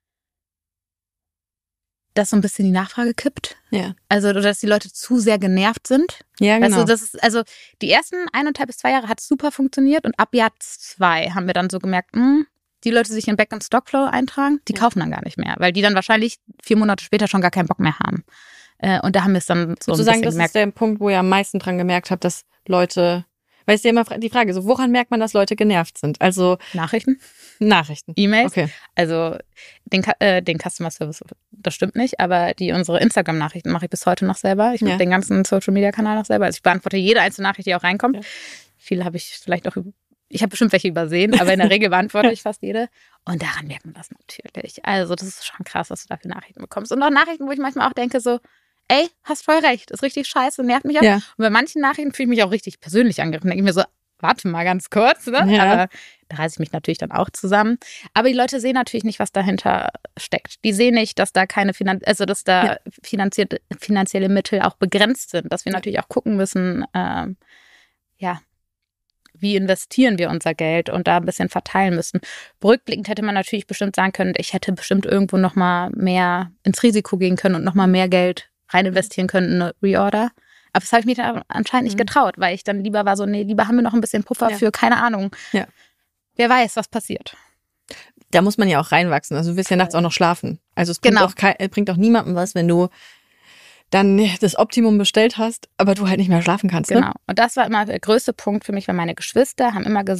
dass so ein bisschen die Nachfrage kippt. Ja. Also dass die Leute zu sehr genervt sind. Ja, genau. Also, das ist, also die ersten eineinhalb bis zwei Jahre hat es super funktioniert und ab Jahr zwei haben wir dann so gemerkt, mh, die Leute, die sich in Back- und Stockflow eintragen, die ja. kaufen dann gar nicht mehr, weil die dann wahrscheinlich vier Monate später schon gar keinen Bock mehr haben. Äh, und da haben wir es dann so ein sagen, bisschen das gemerkt. Das ist der Punkt, wo ihr am meisten dran gemerkt habt, dass Leute, weil es ja immer die Frage, so woran merkt man, dass Leute genervt sind? Also Nachrichten? Nachrichten. E-Mails? Okay. Also den, äh, den Customer Service, das stimmt nicht, aber die unsere Instagram-Nachrichten mache ich bis heute noch selber. Ich mache ja. den ganzen Social-Media-Kanal noch selber. Also ich beantworte jede einzelne Nachricht, die auch reinkommt. Ja. Viele habe ich vielleicht auch Ich habe bestimmt welche übersehen, aber in der Regel beantworte ich fast jede. Und daran merkt man das natürlich. Also das ist schon krass, was du da für Nachrichten bekommst. Und auch Nachrichten, wo ich manchmal auch denke so, ey, hast voll recht, ist richtig scheiße, nervt mich auch. Ja. Und bei manchen Nachrichten fühle ich mich auch richtig persönlich angegriffen. Denke ich mir so, warte mal ganz kurz. Ne? Ja. Aber da reiße ich mich natürlich dann auch zusammen. Aber die Leute sehen natürlich nicht, was dahinter steckt. Die sehen nicht, dass da keine Finan- also dass da ja. finanzierte, finanzielle Mittel auch begrenzt sind. Dass wir ja. natürlich auch gucken müssen, ähm, ja, wie investieren wir unser Geld und da ein bisschen verteilen müssen. Rückblickend hätte man natürlich bestimmt sagen können, ich hätte bestimmt irgendwo noch mal mehr ins Risiko gehen können und noch mal mehr Geld rein investieren können in eine Reorder. Aber das habe ich mir dann anscheinend nicht getraut, weil ich dann lieber war so, nee, lieber haben wir noch ein bisschen Puffer ja. für, keine Ahnung. Ja. Wer weiß, was passiert. Da muss man ja auch reinwachsen. Also du willst ja nachts auch noch schlafen. Also es bringt, genau. auch, kein, bringt auch niemandem was, wenn du dann das Optimum bestellt hast, aber du halt nicht mehr schlafen kannst. Genau. Ne? Und das war immer der größte Punkt für mich, weil meine Geschwister haben immer gesagt,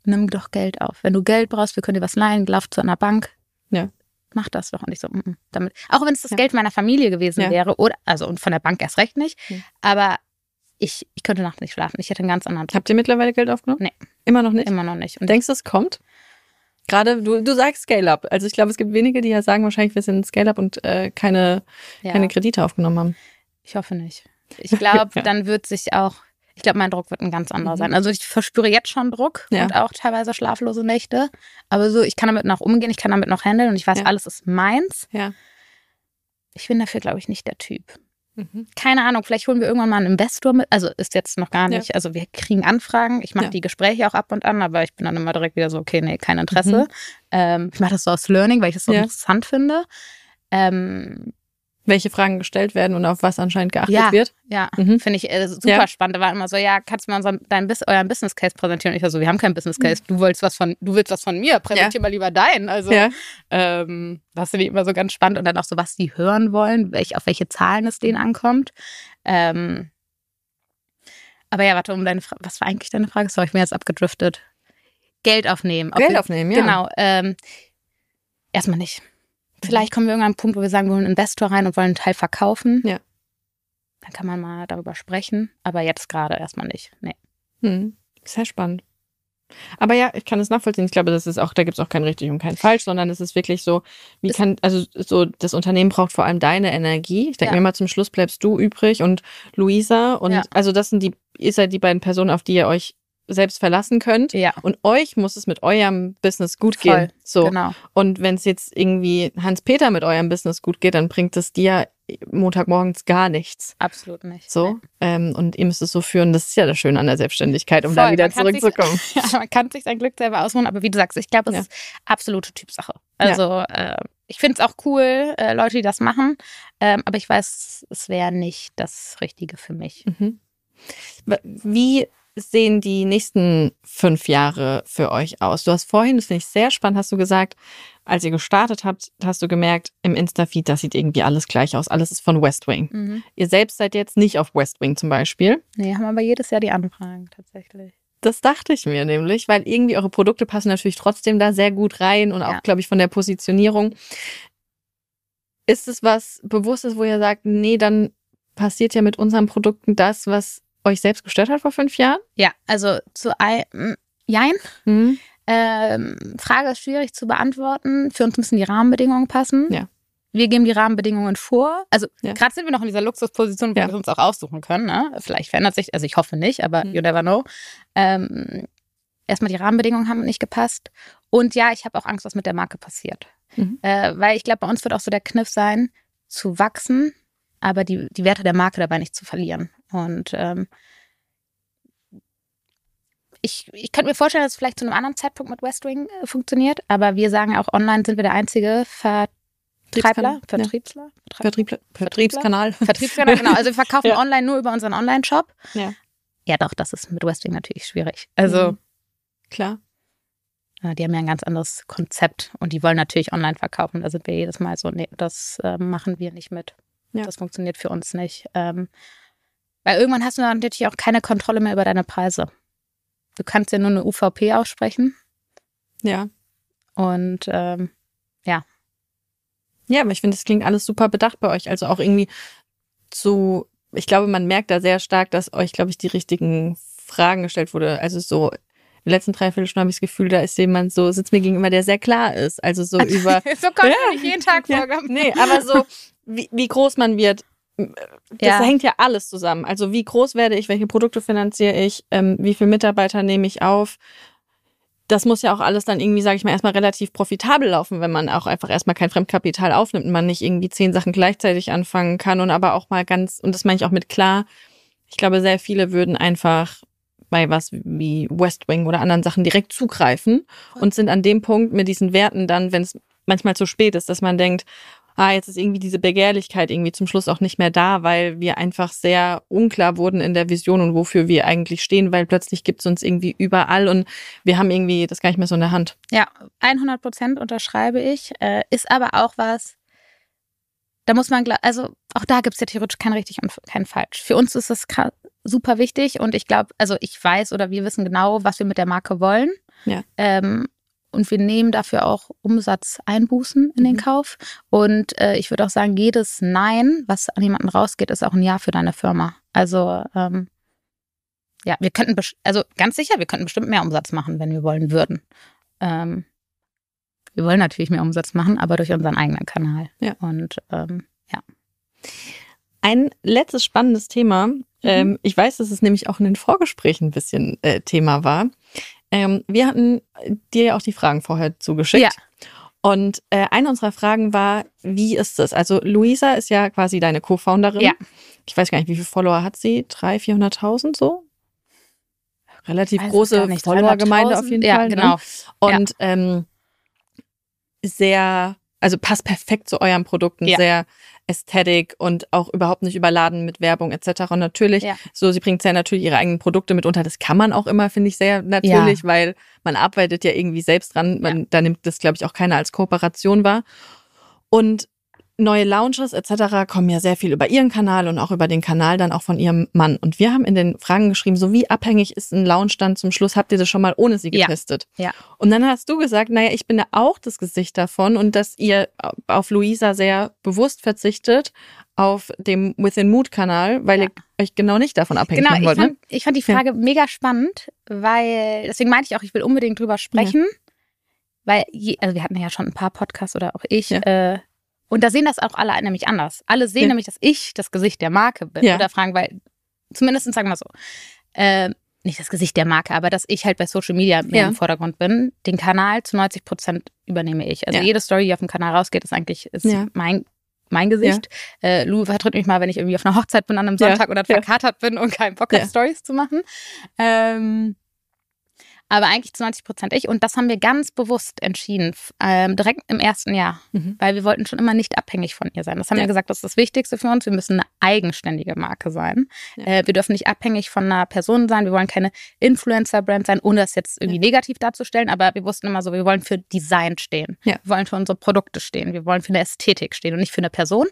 nimm doch Geld auf. Wenn du Geld brauchst, wir können dir was leihen, lauf zu einer Bank. Ja. Mach das doch. Und ich so, mm, damit. Auch wenn es das Ja. Geld meiner Familie gewesen Ja. wäre, oder, also und von der Bank erst recht nicht, Mhm. aber ich, ich könnte nachts nicht schlafen. Ich hätte einen ganz anderen Tag. Habt ihr mittlerweile Geld aufgenommen? Nee. Immer noch nicht? Immer noch nicht. Und Denkst du, es kommt? Gerade, du, du sagst Scale-Up. Also ich glaube, es gibt wenige, die ja sagen, wahrscheinlich wir sind Scale-Up und äh, keine, ja, keine Kredite aufgenommen haben. ich hoffe nicht. Ich glaube, Ja. dann wird sich auch, ich glaube, mein Druck wird ein ganz anderer Mhm. sein. Also ich verspüre jetzt schon Druck Ja. und auch teilweise schlaflose Nächte. Aber so, ich kann damit noch umgehen, ich kann damit noch handeln und ich weiß, Ja. alles ist meins. Ja. Ich bin dafür, glaube ich, nicht der Typ. Mhm. Keine Ahnung, vielleicht holen wir irgendwann mal einen Investor mit. Also ist jetzt noch gar nicht. Ja. Also wir kriegen Anfragen. Ich mache Ja. die Gespräche auch ab und an, aber ich bin dann immer direkt wieder so, okay, nee, kein Interesse. Mhm. Ähm, ich mache das so aus Learning, weil ich das so Ja. interessant finde. Ähm, Welche Fragen gestellt werden und auf was anscheinend geachtet Ja. wird. ja, Mhm. finde ich äh, super Ja. spannend. Da war immer so, ja, kannst du mal unseren, dein, Bus- euren Business Case präsentieren? Und ich war so, wir haben keinen Business Case. Du willst was von, du willst was von mir. Präsentier mal lieber deinen. Also Ja. ähm, das finde ich immer so ganz spannend. Und dann auch so, was die hören wollen, welch, auf welche Zahlen es denen ankommt. Ähm, aber ja, warte, um deine Frage, was war eigentlich deine Frage? Sorry, ich bin jetzt abgedriftet. Geld aufnehmen. Auf Geld jeden- aufnehmen, ja. Genau. Ähm, erstmal nicht. Vielleicht kommen wir irgendwann an einen Punkt, wo wir sagen, wir holen einen Investor rein und wollen einen Teil verkaufen. Ja. Dann kann man mal darüber sprechen. Aber jetzt gerade erstmal nicht. Nee. Hm. Sehr spannend. Aber ja, ich kann es nachvollziehen. Ich glaube, das ist auch, da gibt es auch kein richtig und kein falsch, sondern es ist wirklich so, wie Es- kann, also so, das Unternehmen braucht vor allem deine Energie. Ich denke Ja. mir mal, zum Schluss bleibst du übrig und Luisa und Ja. also das sind die, ihr seid die beiden Personen, auf die ihr euch selbst verlassen könnt. Ja, Und euch muss es mit eurem Business gut Voll, gehen. So. genau. Und wenn es jetzt irgendwie Hans-Peter mit eurem Business gut geht, dann bringt es dir Montagmorgens gar nichts. Absolut nicht. So. Nee. Ähm, und ihr müsst es so führen. Das ist ja das Schöne an der Selbstständigkeit, um da Voll, wieder man kann sich- zurückzukommen. Ja, man kann sich sein Glück selber ausruhen, aber wie du sagst, ich glaube, es Ja. ist absolute Typsache. Also äh, ich finde es auch cool, äh, Leute, die das machen, ähm, aber ich weiß, es wäre nicht das Richtige für mich. Mhm. Wie sehen die nächsten fünf Jahre für euch aus? Du hast vorhin, das finde ich sehr spannend, hast du gesagt, als ihr gestartet habt, hast du gemerkt, im Insta-Feed, das sieht irgendwie alles gleich aus. Alles ist von West Wing. Mhm. Ihr selbst seid jetzt nicht auf West Wing zum Beispiel. Nee, haben aber jedes Jahr die Anfragen tatsächlich. Das dachte ich mir nämlich, weil irgendwie eure Produkte passen natürlich trotzdem da sehr gut rein und auch, Ja. glaube ich, von der Positionierung. Ist es was Bewusstes, wo ihr sagt, nee, dann passiert ja mit unseren Produkten das, was euch selbst gestört hat vor fünf Jahren? Ja, also zu ein, mm, Jein. Mhm. Ähm, Frage ist schwierig zu beantworten. Für uns müssen die Rahmenbedingungen passen. Ja. Wir geben die Rahmenbedingungen vor. Also Ja. gerade sind wir noch in dieser Luxusposition, wo Ja. wir uns auch aussuchen können. Ne? Vielleicht verändert sich, also ich hoffe nicht, aber Mhm. you never know. Ähm, erstmal die Rahmenbedingungen haben nicht gepasst. Und ja, ich habe auch Angst, was mit der Marke passiert. Mhm. Äh, weil ich glaube, bei uns wird auch so der Kniff sein, zu wachsen, aber die, die Werte der Marke dabei nicht zu verlieren. Und ähm, ich, ich könnte mir vorstellen, dass es vielleicht zu einem anderen Zeitpunkt mit West Wing äh, funktioniert, aber wir sagen auch, online sind wir der einzige Vertreibler, Vertriebskanal, ja. Vertriebsler, Vertriebler, Vertriebskanal. Vertriebskanal, genau. Also wir verkaufen Ja. online nur über unseren Online-Shop. Ja. Ja, doch, das ist mit West Wing natürlich schwierig. Also Mhm. Klar. äh, die haben ja ein ganz anderes Konzept und die wollen natürlich online verkaufen. Da sind wir jedes Mal so, nee, das äh, machen wir nicht mit. Ja. Das funktioniert für uns nicht. Ähm, weil irgendwann hast du dann natürlich auch keine Kontrolle mehr über deine Preise. Du kannst ja nur eine U V P aussprechen Ja. und ähm, Ja, aber ich finde, das klingt alles super bedacht bei euch. Also auch irgendwie zu, ich glaube, man merkt da sehr stark, dass euch, glaube ich, die richtigen Fragen gestellt wurde. Also so in den letzten drei Viertelstunden habe ich das Gefühl, da ist jemand so, sitzt mir gegenüber, der sehr klar ist. Also so über, so kommt Ja. ja. nicht jeden Tag ja, vor. nee, aber so, wie, wie groß man wird, das Ja. hängt ja alles zusammen. Also wie groß werde ich, welche Produkte finanziere ich, ähm, wie viele Mitarbeiter nehme ich auf. Das muss ja auch alles dann irgendwie, sage ich mal, erstmal relativ profitabel laufen, wenn man auch einfach erstmal kein Fremdkapital aufnimmt und man nicht irgendwie zehn Sachen gleichzeitig anfangen kann und aber auch mal ganz, und das meine ich auch mit klar, ich glaube, sehr viele würden einfach bei was wie West Wing oder anderen Sachen direkt zugreifen und sind an dem Punkt mit diesen Werten dann, wenn es manchmal zu spät ist, dass man denkt, ah, jetzt ist irgendwie diese Begehrlichkeit irgendwie zum Schluss auch nicht mehr da, weil wir einfach sehr unklar wurden in der Vision und wofür wir eigentlich stehen, weil plötzlich gibt es uns irgendwie überall und wir haben irgendwie das gar nicht mehr so in der Hand. Ja, hundert Prozent unterschreibe ich. Äh, ist aber auch was, da muss man, gla- also auch da gibt es ja theoretisch kein richtig und kein falsch. Für uns ist das kra- super wichtig und ich glaube, also ich weiß oder wir wissen genau, was wir mit der Marke wollen. Ja. Ähm, und wir nehmen dafür auch Umsatzeinbußen in den Mhm. Kauf. Und äh, ich würde auch sagen, jedes Nein, was an jemanden rausgeht, ist auch ein Ja für deine Firma. Also ähm, ja, wir könnten, best- also ganz sicher, wir könnten bestimmt mehr Umsatz machen, wenn wir wollen würden. Ähm, wir wollen natürlich mehr Umsatz machen, aber durch unseren eigenen Kanal. Ja. Und ähm, ja. Ein letztes spannendes Thema. Mhm. Ähm, ich weiß, dass es nämlich auch in den Vorgesprächen ein bisschen äh, Thema war. Ähm, wir hatten dir ja auch die Fragen vorher zugeschickt. Ja. Und äh, eine unserer Fragen war, wie ist es? Also Luisa ist ja quasi deine Co-Founderin. Ja. Ich weiß gar nicht, wie viele Follower hat sie? dreihunderttausend, vierhunderttausend so? Relativ große Follower-Gemeinde auf jeden ja, Fall. Genau. Ne? Und ja. ähm, sehr, also passt perfekt zu euren Produkten, Ja. sehr Ästhetik und auch überhaupt nicht überladen mit Werbung et cetera. Und natürlich, Ja. so sie bringt ja natürlich ihre eigenen Produkte mit unter. Das kann man auch immer, finde ich, sehr natürlich, Ja. weil man arbeitet ja irgendwie selbst dran. Man, ja. Da nimmt das, glaube ich, auch keiner als Kooperation wahr. Und neue Launches et cetera kommen ja sehr viel über ihren Kanal und auch über den Kanal dann auch von ihrem Mann. Und wir haben in den Fragen geschrieben, so wie abhängig ist ein Launch dann zum Schluss? Habt ihr das schon mal ohne sie getestet? Ja. Ja. Und dann hast du gesagt, naja, ich bin da auch das Gesicht davon und dass ihr auf Luisa sehr bewusst verzichtet auf dem Within Mood Kanal, weil ja. ihr euch genau nicht davon abhängig genau, machen wollt. Ich fand, ne? ich fand die Frage ja. mega spannend, weil, deswegen meinte ich auch, ich will unbedingt drüber sprechen, ja. weil, je, also wir hatten ja schon ein paar Podcasts oder auch ich, ja. äh, und da sehen das auch alle nämlich anders. Alle sehen ja. nämlich, dass ich das Gesicht der Marke bin. Ja. Oder fragen, weil, zumindest sagen wir so, äh, nicht das Gesicht der Marke, aber dass ich halt bei Social Media mehr ja. im Vordergrund bin. Den Kanal zu neunzig Prozent übernehme ich. Also ja. jede Story, die auf dem Kanal rausgeht, ist eigentlich ist ja. mein, mein Gesicht. Ja. Äh, Lou vertritt mich mal, wenn ich irgendwie auf einer Hochzeit bin an einem Sonntag ja. oder verkatert bin und keinen Bock habe, ja. Stories zu machen. Ähm, Aber eigentlich zu neunzig Prozent ich. Und das haben wir ganz bewusst entschieden, ähm, direkt im ersten Jahr. Mhm. Weil wir wollten schon immer nicht abhängig von ihr sein. Das haben ja. wir gesagt, das ist das Wichtigste für uns. Wir müssen eine eigenständige Marke sein. Ja. Äh, wir dürfen nicht abhängig von einer Person sein. Wir wollen keine Influencer-Brand sein, ohne das jetzt irgendwie ja. negativ darzustellen. Aber wir wussten immer so, wir wollen für Design stehen. Ja. Wir wollen für unsere Produkte stehen. Wir wollen für eine Ästhetik stehen und nicht für eine Person.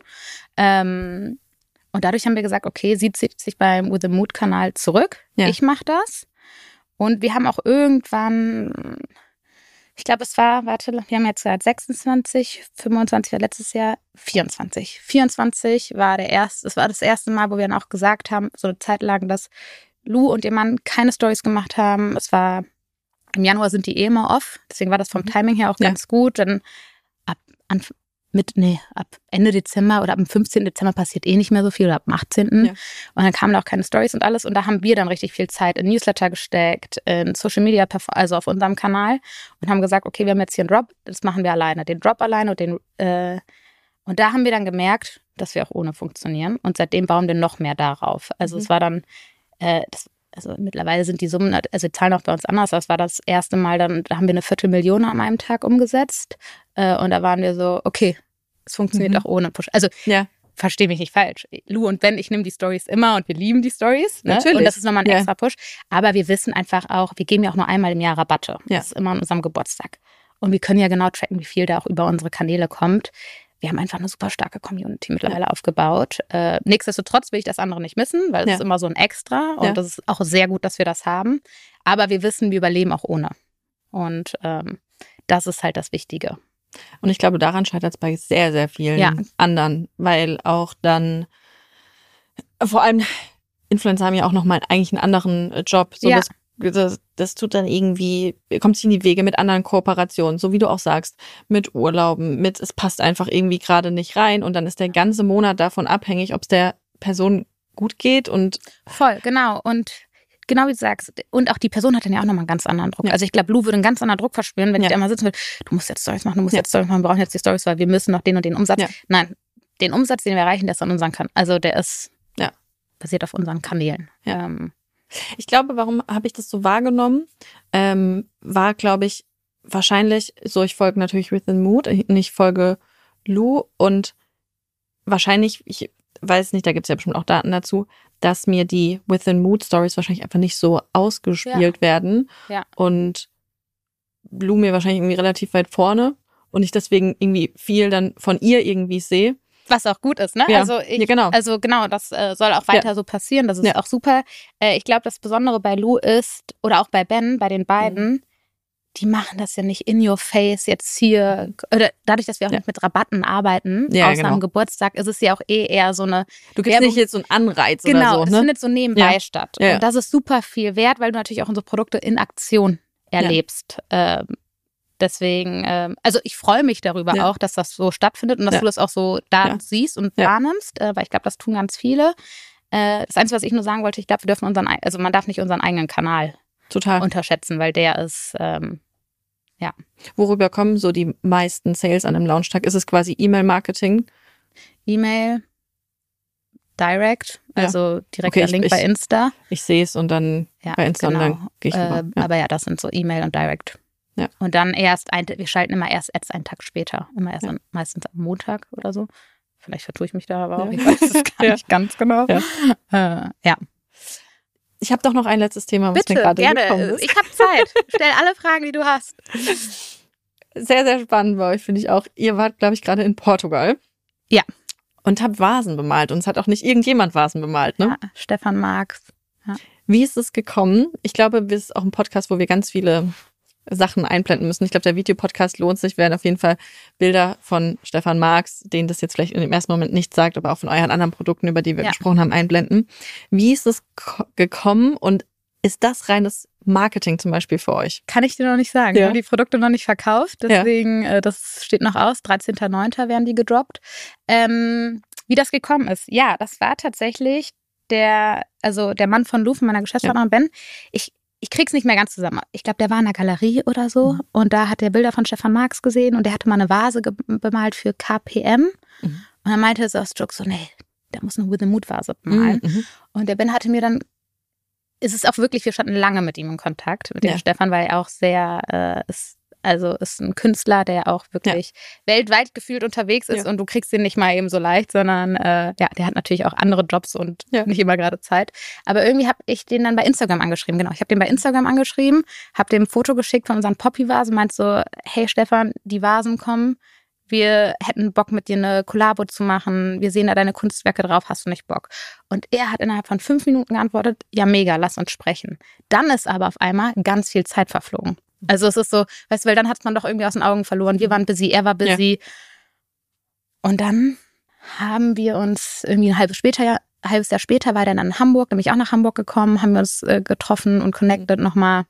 Ähm, und dadurch haben wir gesagt, okay, sie zieht sich beim Within Mood Kanal zurück. Ja. Ich mache das. Und wir haben auch irgendwann, ich glaube, es war, warte, wir haben jetzt seit sechsundzwanzig, fünfundzwanzig war letztes Jahr, vierundzwanzig. vierundzwanzig war der erste, es war das erste Mal, wo wir dann auch gesagt haben, so eine Zeit lang, dass Lou und ihr Mann keine Stories gemacht haben. Es war, im Januar sind die eh immer off, deswegen war das vom Timing her auch ja. ganz gut. Dann ab Anfang, mit, nee, ab Ende Dezember oder ab dem fünfzehnten Dezember passiert eh nicht mehr so viel oder ab dem achtzehnten Ja. Und dann kamen da auch keine Stories und alles. Und da haben wir dann richtig viel Zeit in Newsletter gesteckt, in Social Media, also auf unserem Kanal und haben gesagt, okay, wir haben jetzt hier einen Drop, das machen wir alleine. Den Drop alleine und den, äh, und da haben wir dann gemerkt, dass wir auch ohne funktionieren. Und seitdem bauen wir noch mehr darauf. Also mhm. es war dann, äh, das, also mittlerweile sind die Summen, also die zahlen auch bei uns anders. Das war das erste Mal, dann da haben wir eine Viertelmillion an einem Tag umgesetzt. Äh, und da waren wir so, okay, es funktioniert mhm. auch ohne Push. Also ja. verstehe mich nicht falsch. Lou und Ben, ich nehme die Stories immer und wir lieben die Stories. Ne? Natürlich. Und das ist nochmal ein ja. extra Push. Aber wir wissen einfach auch, wir geben ja auch nur einmal im Jahr Rabatte. Ja. Das ist immer an unserem Geburtstag. Und wir können ja genau tracken, wie viel da auch über unsere Kanäle kommt. Wir haben einfach eine super starke Community mittlerweile ja. aufgebaut. Äh, nichtsdestotrotz will ich das andere nicht missen, weil es ja. ist immer so ein Extra. Und ja. das ist auch sehr gut, dass wir das haben. Aber wir wissen, wir überleben auch ohne. Und ähm, das ist halt das Wichtige. Und ich glaube, daran scheitert es bei sehr, sehr vielen ja. anderen. Weil auch dann, vor allem Influencer haben ja auch nochmal eigentlich einen anderen Job. So ja. das, das, das tut dann irgendwie, kommt sich in die Wege mit anderen Kooperationen, so wie du auch sagst, mit Urlauben, mit es passt einfach irgendwie gerade nicht rein und dann ist der ganze Monat davon abhängig, ob es der Person gut geht und voll, genau. Und genau wie du sagst, und auch die Person hat dann ja auch nochmal einen ganz anderen Druck. Ja. Also ich glaube, Lou würde einen ganz anderen Druck verspüren, wenn ja. ich da immer sitzen würde, du musst jetzt Stories machen, du musst ja. jetzt Stories machen, wir brauchen jetzt die Stories, weil wir müssen noch den und den Umsatz. Ja. Nein, den Umsatz, den wir erreichen, der ist an unseren Kanälen. Also der ist ja. basiert auf unseren Kanälen. Ja. Ähm, Ich glaube, warum habe ich das so wahrgenommen, ähm, war, glaube ich, wahrscheinlich so, ich folge natürlich Within Mood und ich folge Lou und wahrscheinlich, ich weiß nicht, da gibt es ja bestimmt auch Daten dazu, dass mir die Within Mood Stories wahrscheinlich einfach nicht so ausgespielt ja. werden ja. und Lou mir wahrscheinlich irgendwie relativ weit vorne und ich deswegen irgendwie viel dann von ihr irgendwie sehe. Was auch gut ist, ne? Ja, also, ich, ja, genau. also genau, das äh, soll auch weiter ja. so passieren. Das ist ja. auch super. Äh, ich glaube, das Besondere bei Lou ist, oder auch bei Ben, bei den beiden, mhm. die machen das ja nicht in your face jetzt hier. Oder dadurch, dass wir auch ja. nicht mit Rabatten arbeiten, ja, außer genau. am Geburtstag, ist es ja auch eh eher so eine Du gibst Werbung. nicht jetzt so einen Anreiz genau, oder so, es ne? findet so nebenbei ja. statt. Ja. Und das ist super viel wert, weil du natürlich auch unsere Produkte in Aktion erlebst. Ja. Ähm, deswegen, ähm, also ich freue mich darüber ja. auch, dass das so stattfindet und dass ja. du das auch so da ja. siehst und ja. wahrnimmst, äh, weil ich glaube, das tun ganz viele. Äh, das Einzige, was ich nur sagen wollte, ich glaube, wir dürfen unseren, also man darf nicht unseren eigenen Kanal Total. unterschätzen, weil der ist, ähm, ja. Worüber kommen so die meisten Sales an einem Launchtag? Ist es quasi E-Mail-Marketing? E-Mail, Direct, ja. also direkt okay, der Link ich, bei Insta. Ich sehe es und dann ja, bei Insta genau. und dann gehe ich rüber. Äh, ja. Aber ja, das sind so E-Mail und Direct. Ja. Und dann erst, ein, wir schalten immer erst Ads einen Tag später, immer erst ja. an, meistens am Montag oder so. Vielleicht vertue ich mich da aber auch, ja. ich weiß es gar ja. nicht ganz genau. Ja. Äh, ja. Ich habe doch noch ein letztes Thema, was Bitte, mir gerade gerne. gekommen ist. Ich habe Zeit. Stell alle Fragen, die du hast. Sehr, sehr spannend bei euch, finde ich auch. Ihr wart, glaube ich, gerade in Portugal. Ja. Und habt Vasen bemalt. Und es hat auch nicht irgendjemand Vasen bemalt, ne? Ja, Stefan Marx. Ja. Wie ist es gekommen? Ich glaube, wir ist auch ein Podcast, wo wir ganz viele Sachen einblenden müssen. Ich glaube, der Videopodcast lohnt sich. Wir werden auf jeden Fall Bilder von Stefan Marx, denen das jetzt vielleicht in dem ersten Moment nicht sagt, aber auch von euren anderen Produkten, über die wir ja. gesprochen haben, einblenden. Wie ist es ko- gekommen und ist das reines Marketing zum Beispiel für euch? Kann ich dir noch nicht sagen. Ja. Wir haben die Produkte noch nicht verkauft, deswegen, ja. äh, das steht noch aus. dreizehnter neunter werden die gedroppt. Ähm, wie das gekommen ist? Ja, das war tatsächlich der, also der Mann von Lou, von meiner Geschäftspartnerin ja. Ben. Ich Ich krieg's nicht mehr ganz zusammen. Ich glaube, der war in einer Galerie oder so mhm. und da hat er Bilder von Stefan Marx gesehen und der hatte mal eine Vase ge- bemalt für K P M mhm. und dann meinte er so aus Joke so, nee, der muss eine With the Mood Vase bemalen. Mhm. Und der Ben hatte mir dann, es ist auch wirklich, wir standen lange mit ihm in Kontakt, mit dem ja. Stefan, weil er auch sehr, äh, ist, also ist ein Künstler, der auch wirklich ja. weltweit gefühlt unterwegs ist ja. und du kriegst ihn nicht mal eben so leicht, sondern äh, ja, der hat natürlich auch andere Jobs und ja. nicht immer gerade Zeit. Aber irgendwie habe ich den dann bei Instagram angeschrieben, genau. Ich habe den bei Instagram angeschrieben, habe dem ein Foto geschickt von unseren Poppy-Vasen, meint so, hey Stefan, die Vasen kommen, wir hätten Bock mit dir eine Kollabo zu machen, wir sehen da deine Kunstwerke drauf, hast du nicht Bock? Und er hat innerhalb von fünf Minuten geantwortet, ja mega, lass uns sprechen. Dann ist aber auf einmal ganz viel Zeit verflogen. Also es ist so, weißt du, weil dann hat man doch irgendwie aus den Augen verloren. Wir waren busy, er war busy. Ja. Und dann haben wir uns irgendwie ein halbes, später, ein halbes Jahr später war er dann in Hamburg, nämlich auch nach Hamburg gekommen, haben wir uns äh, getroffen und connected mhm. nochmal.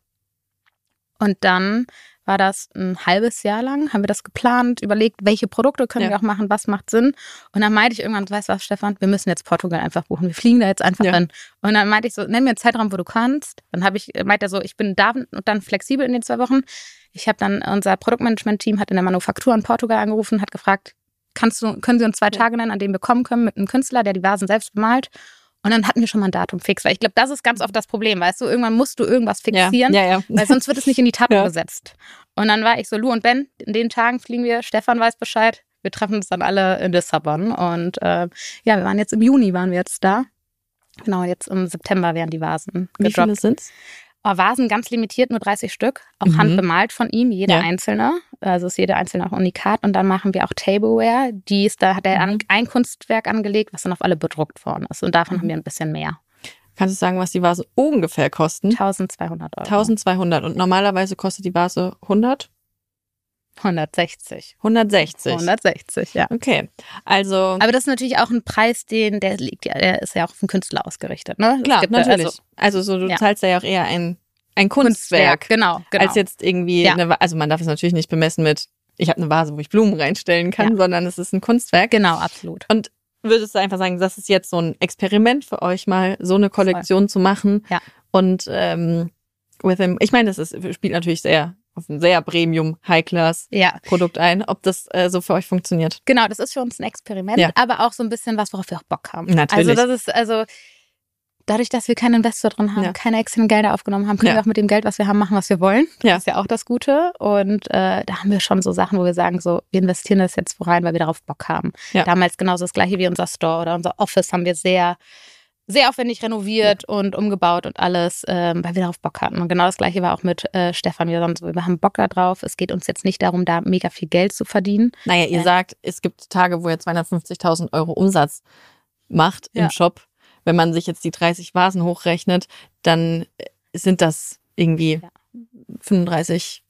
Und dann war das ein halbes Jahr lang, haben wir das geplant, überlegt, welche Produkte können ja. wir auch machen, was macht Sinn. Und dann meinte ich irgendwann, weißt du was, Stefan, wir müssen jetzt Portugal einfach buchen. Wir fliegen da jetzt einfach ja. hin. Und dann meinte ich so, nenn mir einen Zeitraum, wo du kannst. Dann habe ich, meinte er so, ich bin da und dann flexibel in den zwei Wochen. Ich habe dann, unser Produktmanagement-Team hat in der Manufaktur in Portugal angerufen, hat gefragt, kannst du, können Sie uns zwei ja. Tage nennen, an denen wir kommen können mit einem Künstler, der die Vasen selbst bemalt. Und dann hatten wir schon mal ein Datum fix. Weil ich glaube, das ist ganz oft das Problem, weißt du? Irgendwann musst du irgendwas fixieren, ja, ja, ja. weil sonst wird es nicht in die Tat ja. gesetzt. Und dann war ich so, Lou und Ben, in den Tagen fliegen wir, Stefan weiß Bescheid. Wir treffen uns dann alle in Lissabon. Und äh, ja, wir waren jetzt im Juni, waren wir jetzt da. Genau, jetzt im September werden die Vasen gedroppt. Wie viele sind's? Oh, Vasen ganz limitiert, nur dreißig Stück. Auch mhm. handbemalt von ihm, jeder ja. einzelne. Also ist jeder einzelne auch unikat. Und dann machen wir auch Tableware. Die ist, da hat er mhm. ein Kunstwerk angelegt, was dann auf alle bedruckt worden ist. Und davon mhm. haben wir ein bisschen mehr. Kannst du sagen, was die Vase ungefähr kosten? eintausendzweihundert Euro. eintausendzweihundert. Und normalerweise kostet die Vase hundert? hundertsechzig. hundertsechzig. hundertsechzig, ja. Okay, also... Aber das ist natürlich auch ein Preis, den, der liegt ja, der ist ja auch auf den Künstler ausgerichtet, ne? Klar, natürlich. Also, also so, du ja. zahlst ja auch eher ein, ein Kunstwerk. Kunstwerk, genau, genau. Als jetzt irgendwie, ja. eine, also man darf es natürlich nicht bemessen mit, ich habe eine Vase, wo ich Blumen reinstellen kann, ja. sondern es ist ein Kunstwerk. Genau, absolut. Und würdest du einfach sagen, das ist jetzt so ein Experiment für euch mal, so eine Kollektion Voll. zu machen. Ja. Und ähm, with him, ich meine, das ist, spielt natürlich sehr auf ein sehr Premium, High-Class-Produkt ja. ein, ob das äh, so für euch funktioniert. Genau, das ist für uns ein Experiment, ja. aber auch so ein bisschen was, worauf wir auch Bock haben. Natürlich. Also das ist, also dadurch, dass wir keinen Investor drin haben, ja. keine externen Gelder aufgenommen haben, können ja. wir auch mit dem Geld, was wir haben, machen, was wir wollen. Ja. Das ist ja auch das Gute. Und äh, da haben wir schon so Sachen, wo wir sagen, so, wir investieren das jetzt rein, weil wir darauf Bock haben. Ja. Damals genauso das Gleiche wie unser Store oder unser Office haben wir sehr sehr aufwendig renoviert ja. und umgebaut und alles, ähm, weil wir darauf Bock hatten. Und genau das Gleiche war auch mit äh, Stefan. Wir, wir haben Bock da drauf. Es geht uns jetzt nicht darum, da mega viel Geld zu verdienen. Naja, ihr äh, sagt, es gibt Tage, wo ihr zweihundertfünfzigtausend Euro Umsatz macht ja. im Shop. Wenn man sich jetzt die dreißig Vasen hochrechnet, dann sind das irgendwie ja. fünfunddreißig,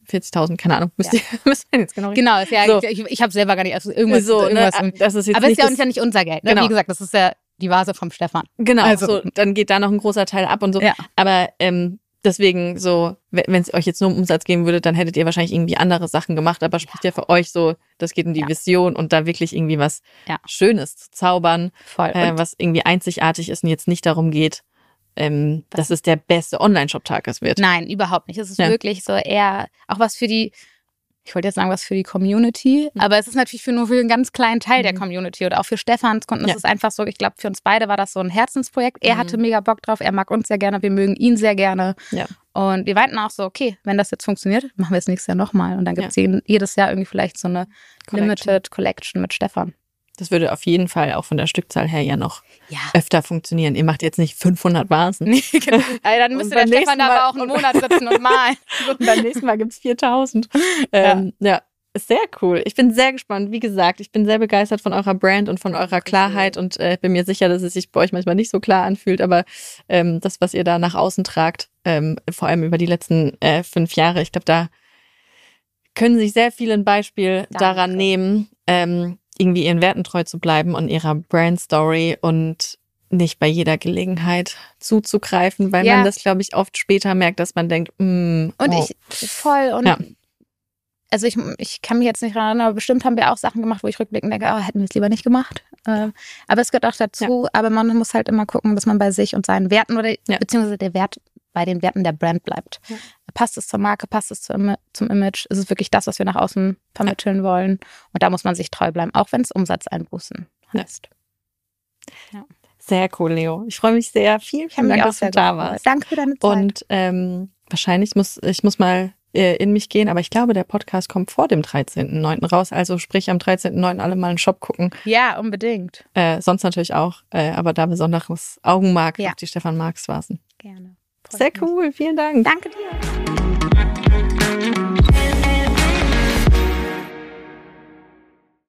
vierzigtausend, keine Ahnung, müsst Ja. ihr müsst ihr jetzt genau Genau, ist ja, So. ich, ich habe selber gar nicht, also irgendwas, so, irgendwas ne? Das ist jetzt aber es nicht ist ja, das, ja nicht unser Geld, ne? Genau. Wie gesagt, das ist ja die Vase vom Stefan. Genau, Also. so, dann geht da noch ein großer Teil ab und so. Ja. Aber ähm, deswegen so, wenn es euch jetzt nur um Umsatz gehen würde, dann hättet ihr wahrscheinlich irgendwie andere Sachen gemacht. Aber spricht ja, ja für euch so, das geht um die ja. Vision und da wirklich irgendwie was ja. Schönes zu zaubern, Voll. äh, was irgendwie einzigartig ist und jetzt nicht darum geht, ähm, dass es der beste Online-Shop-Tag ist wird. Nein, überhaupt nicht. Es ist Ja. wirklich so eher auch was für die, ich wollte jetzt sagen, was für die Community, Mhm. aber es ist natürlich für nur für einen ganz kleinen Teil der Mhm. Community oder auch für Stefans Kunden. Es Ja. ist einfach so, ich glaube, für uns beide war das so ein Herzensprojekt. Er Mhm. hatte mega Bock drauf, er mag uns sehr gerne, wir mögen ihn sehr gerne. Ja. Und wir meinten auch so, okay, wenn das jetzt funktioniert, machen wir es nächstes Jahr nochmal. Und dann gibt es Ja. jedes Jahr irgendwie vielleicht so eine Collection. Limited Collection mit Stefan. Das würde auf jeden Fall auch von der Stückzahl her ja noch Ja. öfter funktionieren. Ihr macht jetzt nicht fünfhundert Vasen. Nee, genau. Also dann müsste der beim Stefan nächsten da Mal- aber auch einen Monat sitzen und malen. Und beim nächsten Mal gibt's viertausend. Ähm, ja. Ist sehr cool. Ich bin sehr gespannt. Wie gesagt, ich bin sehr begeistert von eurer Brand und von eurer Klarheit und äh, bin mir sicher, dass es sich bei euch manchmal nicht so klar anfühlt, aber ähm, das, was ihr da nach außen tragt, ähm, vor allem über die letzten äh, fünf Jahre, ich glaube, da können sich sehr viele ein Beispiel Danke. daran nehmen, ähm, irgendwie ihren Werten treu zu bleiben und ihrer Brand-Story und nicht bei jeder Gelegenheit zuzugreifen, weil Ja. man das, glaube ich, oft später merkt, dass man denkt, mm, Und oh. ich, voll, und Ja. also ich, ich kann mich jetzt nicht erinnern, aber bestimmt haben wir auch Sachen gemacht, wo ich rückblickend denke, oh, hätten wir es lieber nicht gemacht. Ähm, aber es gehört auch dazu, aber man muss halt immer gucken, dass man bei sich und seinen Werten oder Ja. beziehungsweise der Wert bei den Werten der Brand bleibt. Ja. Passt es zur Marke, passt es zum, zum Image? Ist es wirklich das, was wir nach außen vermitteln wollen? Und da muss man sich treu bleiben, auch wenn es Umsatzeinbußen Ja. heißt. Ja. Sehr cool, Leo. Ich freue mich sehr. Vielen, Ich habe vielen mich Dank, auch dass du sehr da gefreut. warst. Danke für deine Zeit. Und ähm, wahrscheinlich muss ich muss mal äh, in mich gehen, aber ich glaube, der Podcast kommt vor dem dreizehnten neunten raus. Also sprich am dreizehnten neunten alle mal einen Shop gucken. Ja, unbedingt. Äh, sonst natürlich auch, äh, aber da besonderes Augenmerk Ja. auf die Stefan Marx Vasen. Gerne. Freut Sehr mich. cool. Vielen Dank. Danke dir.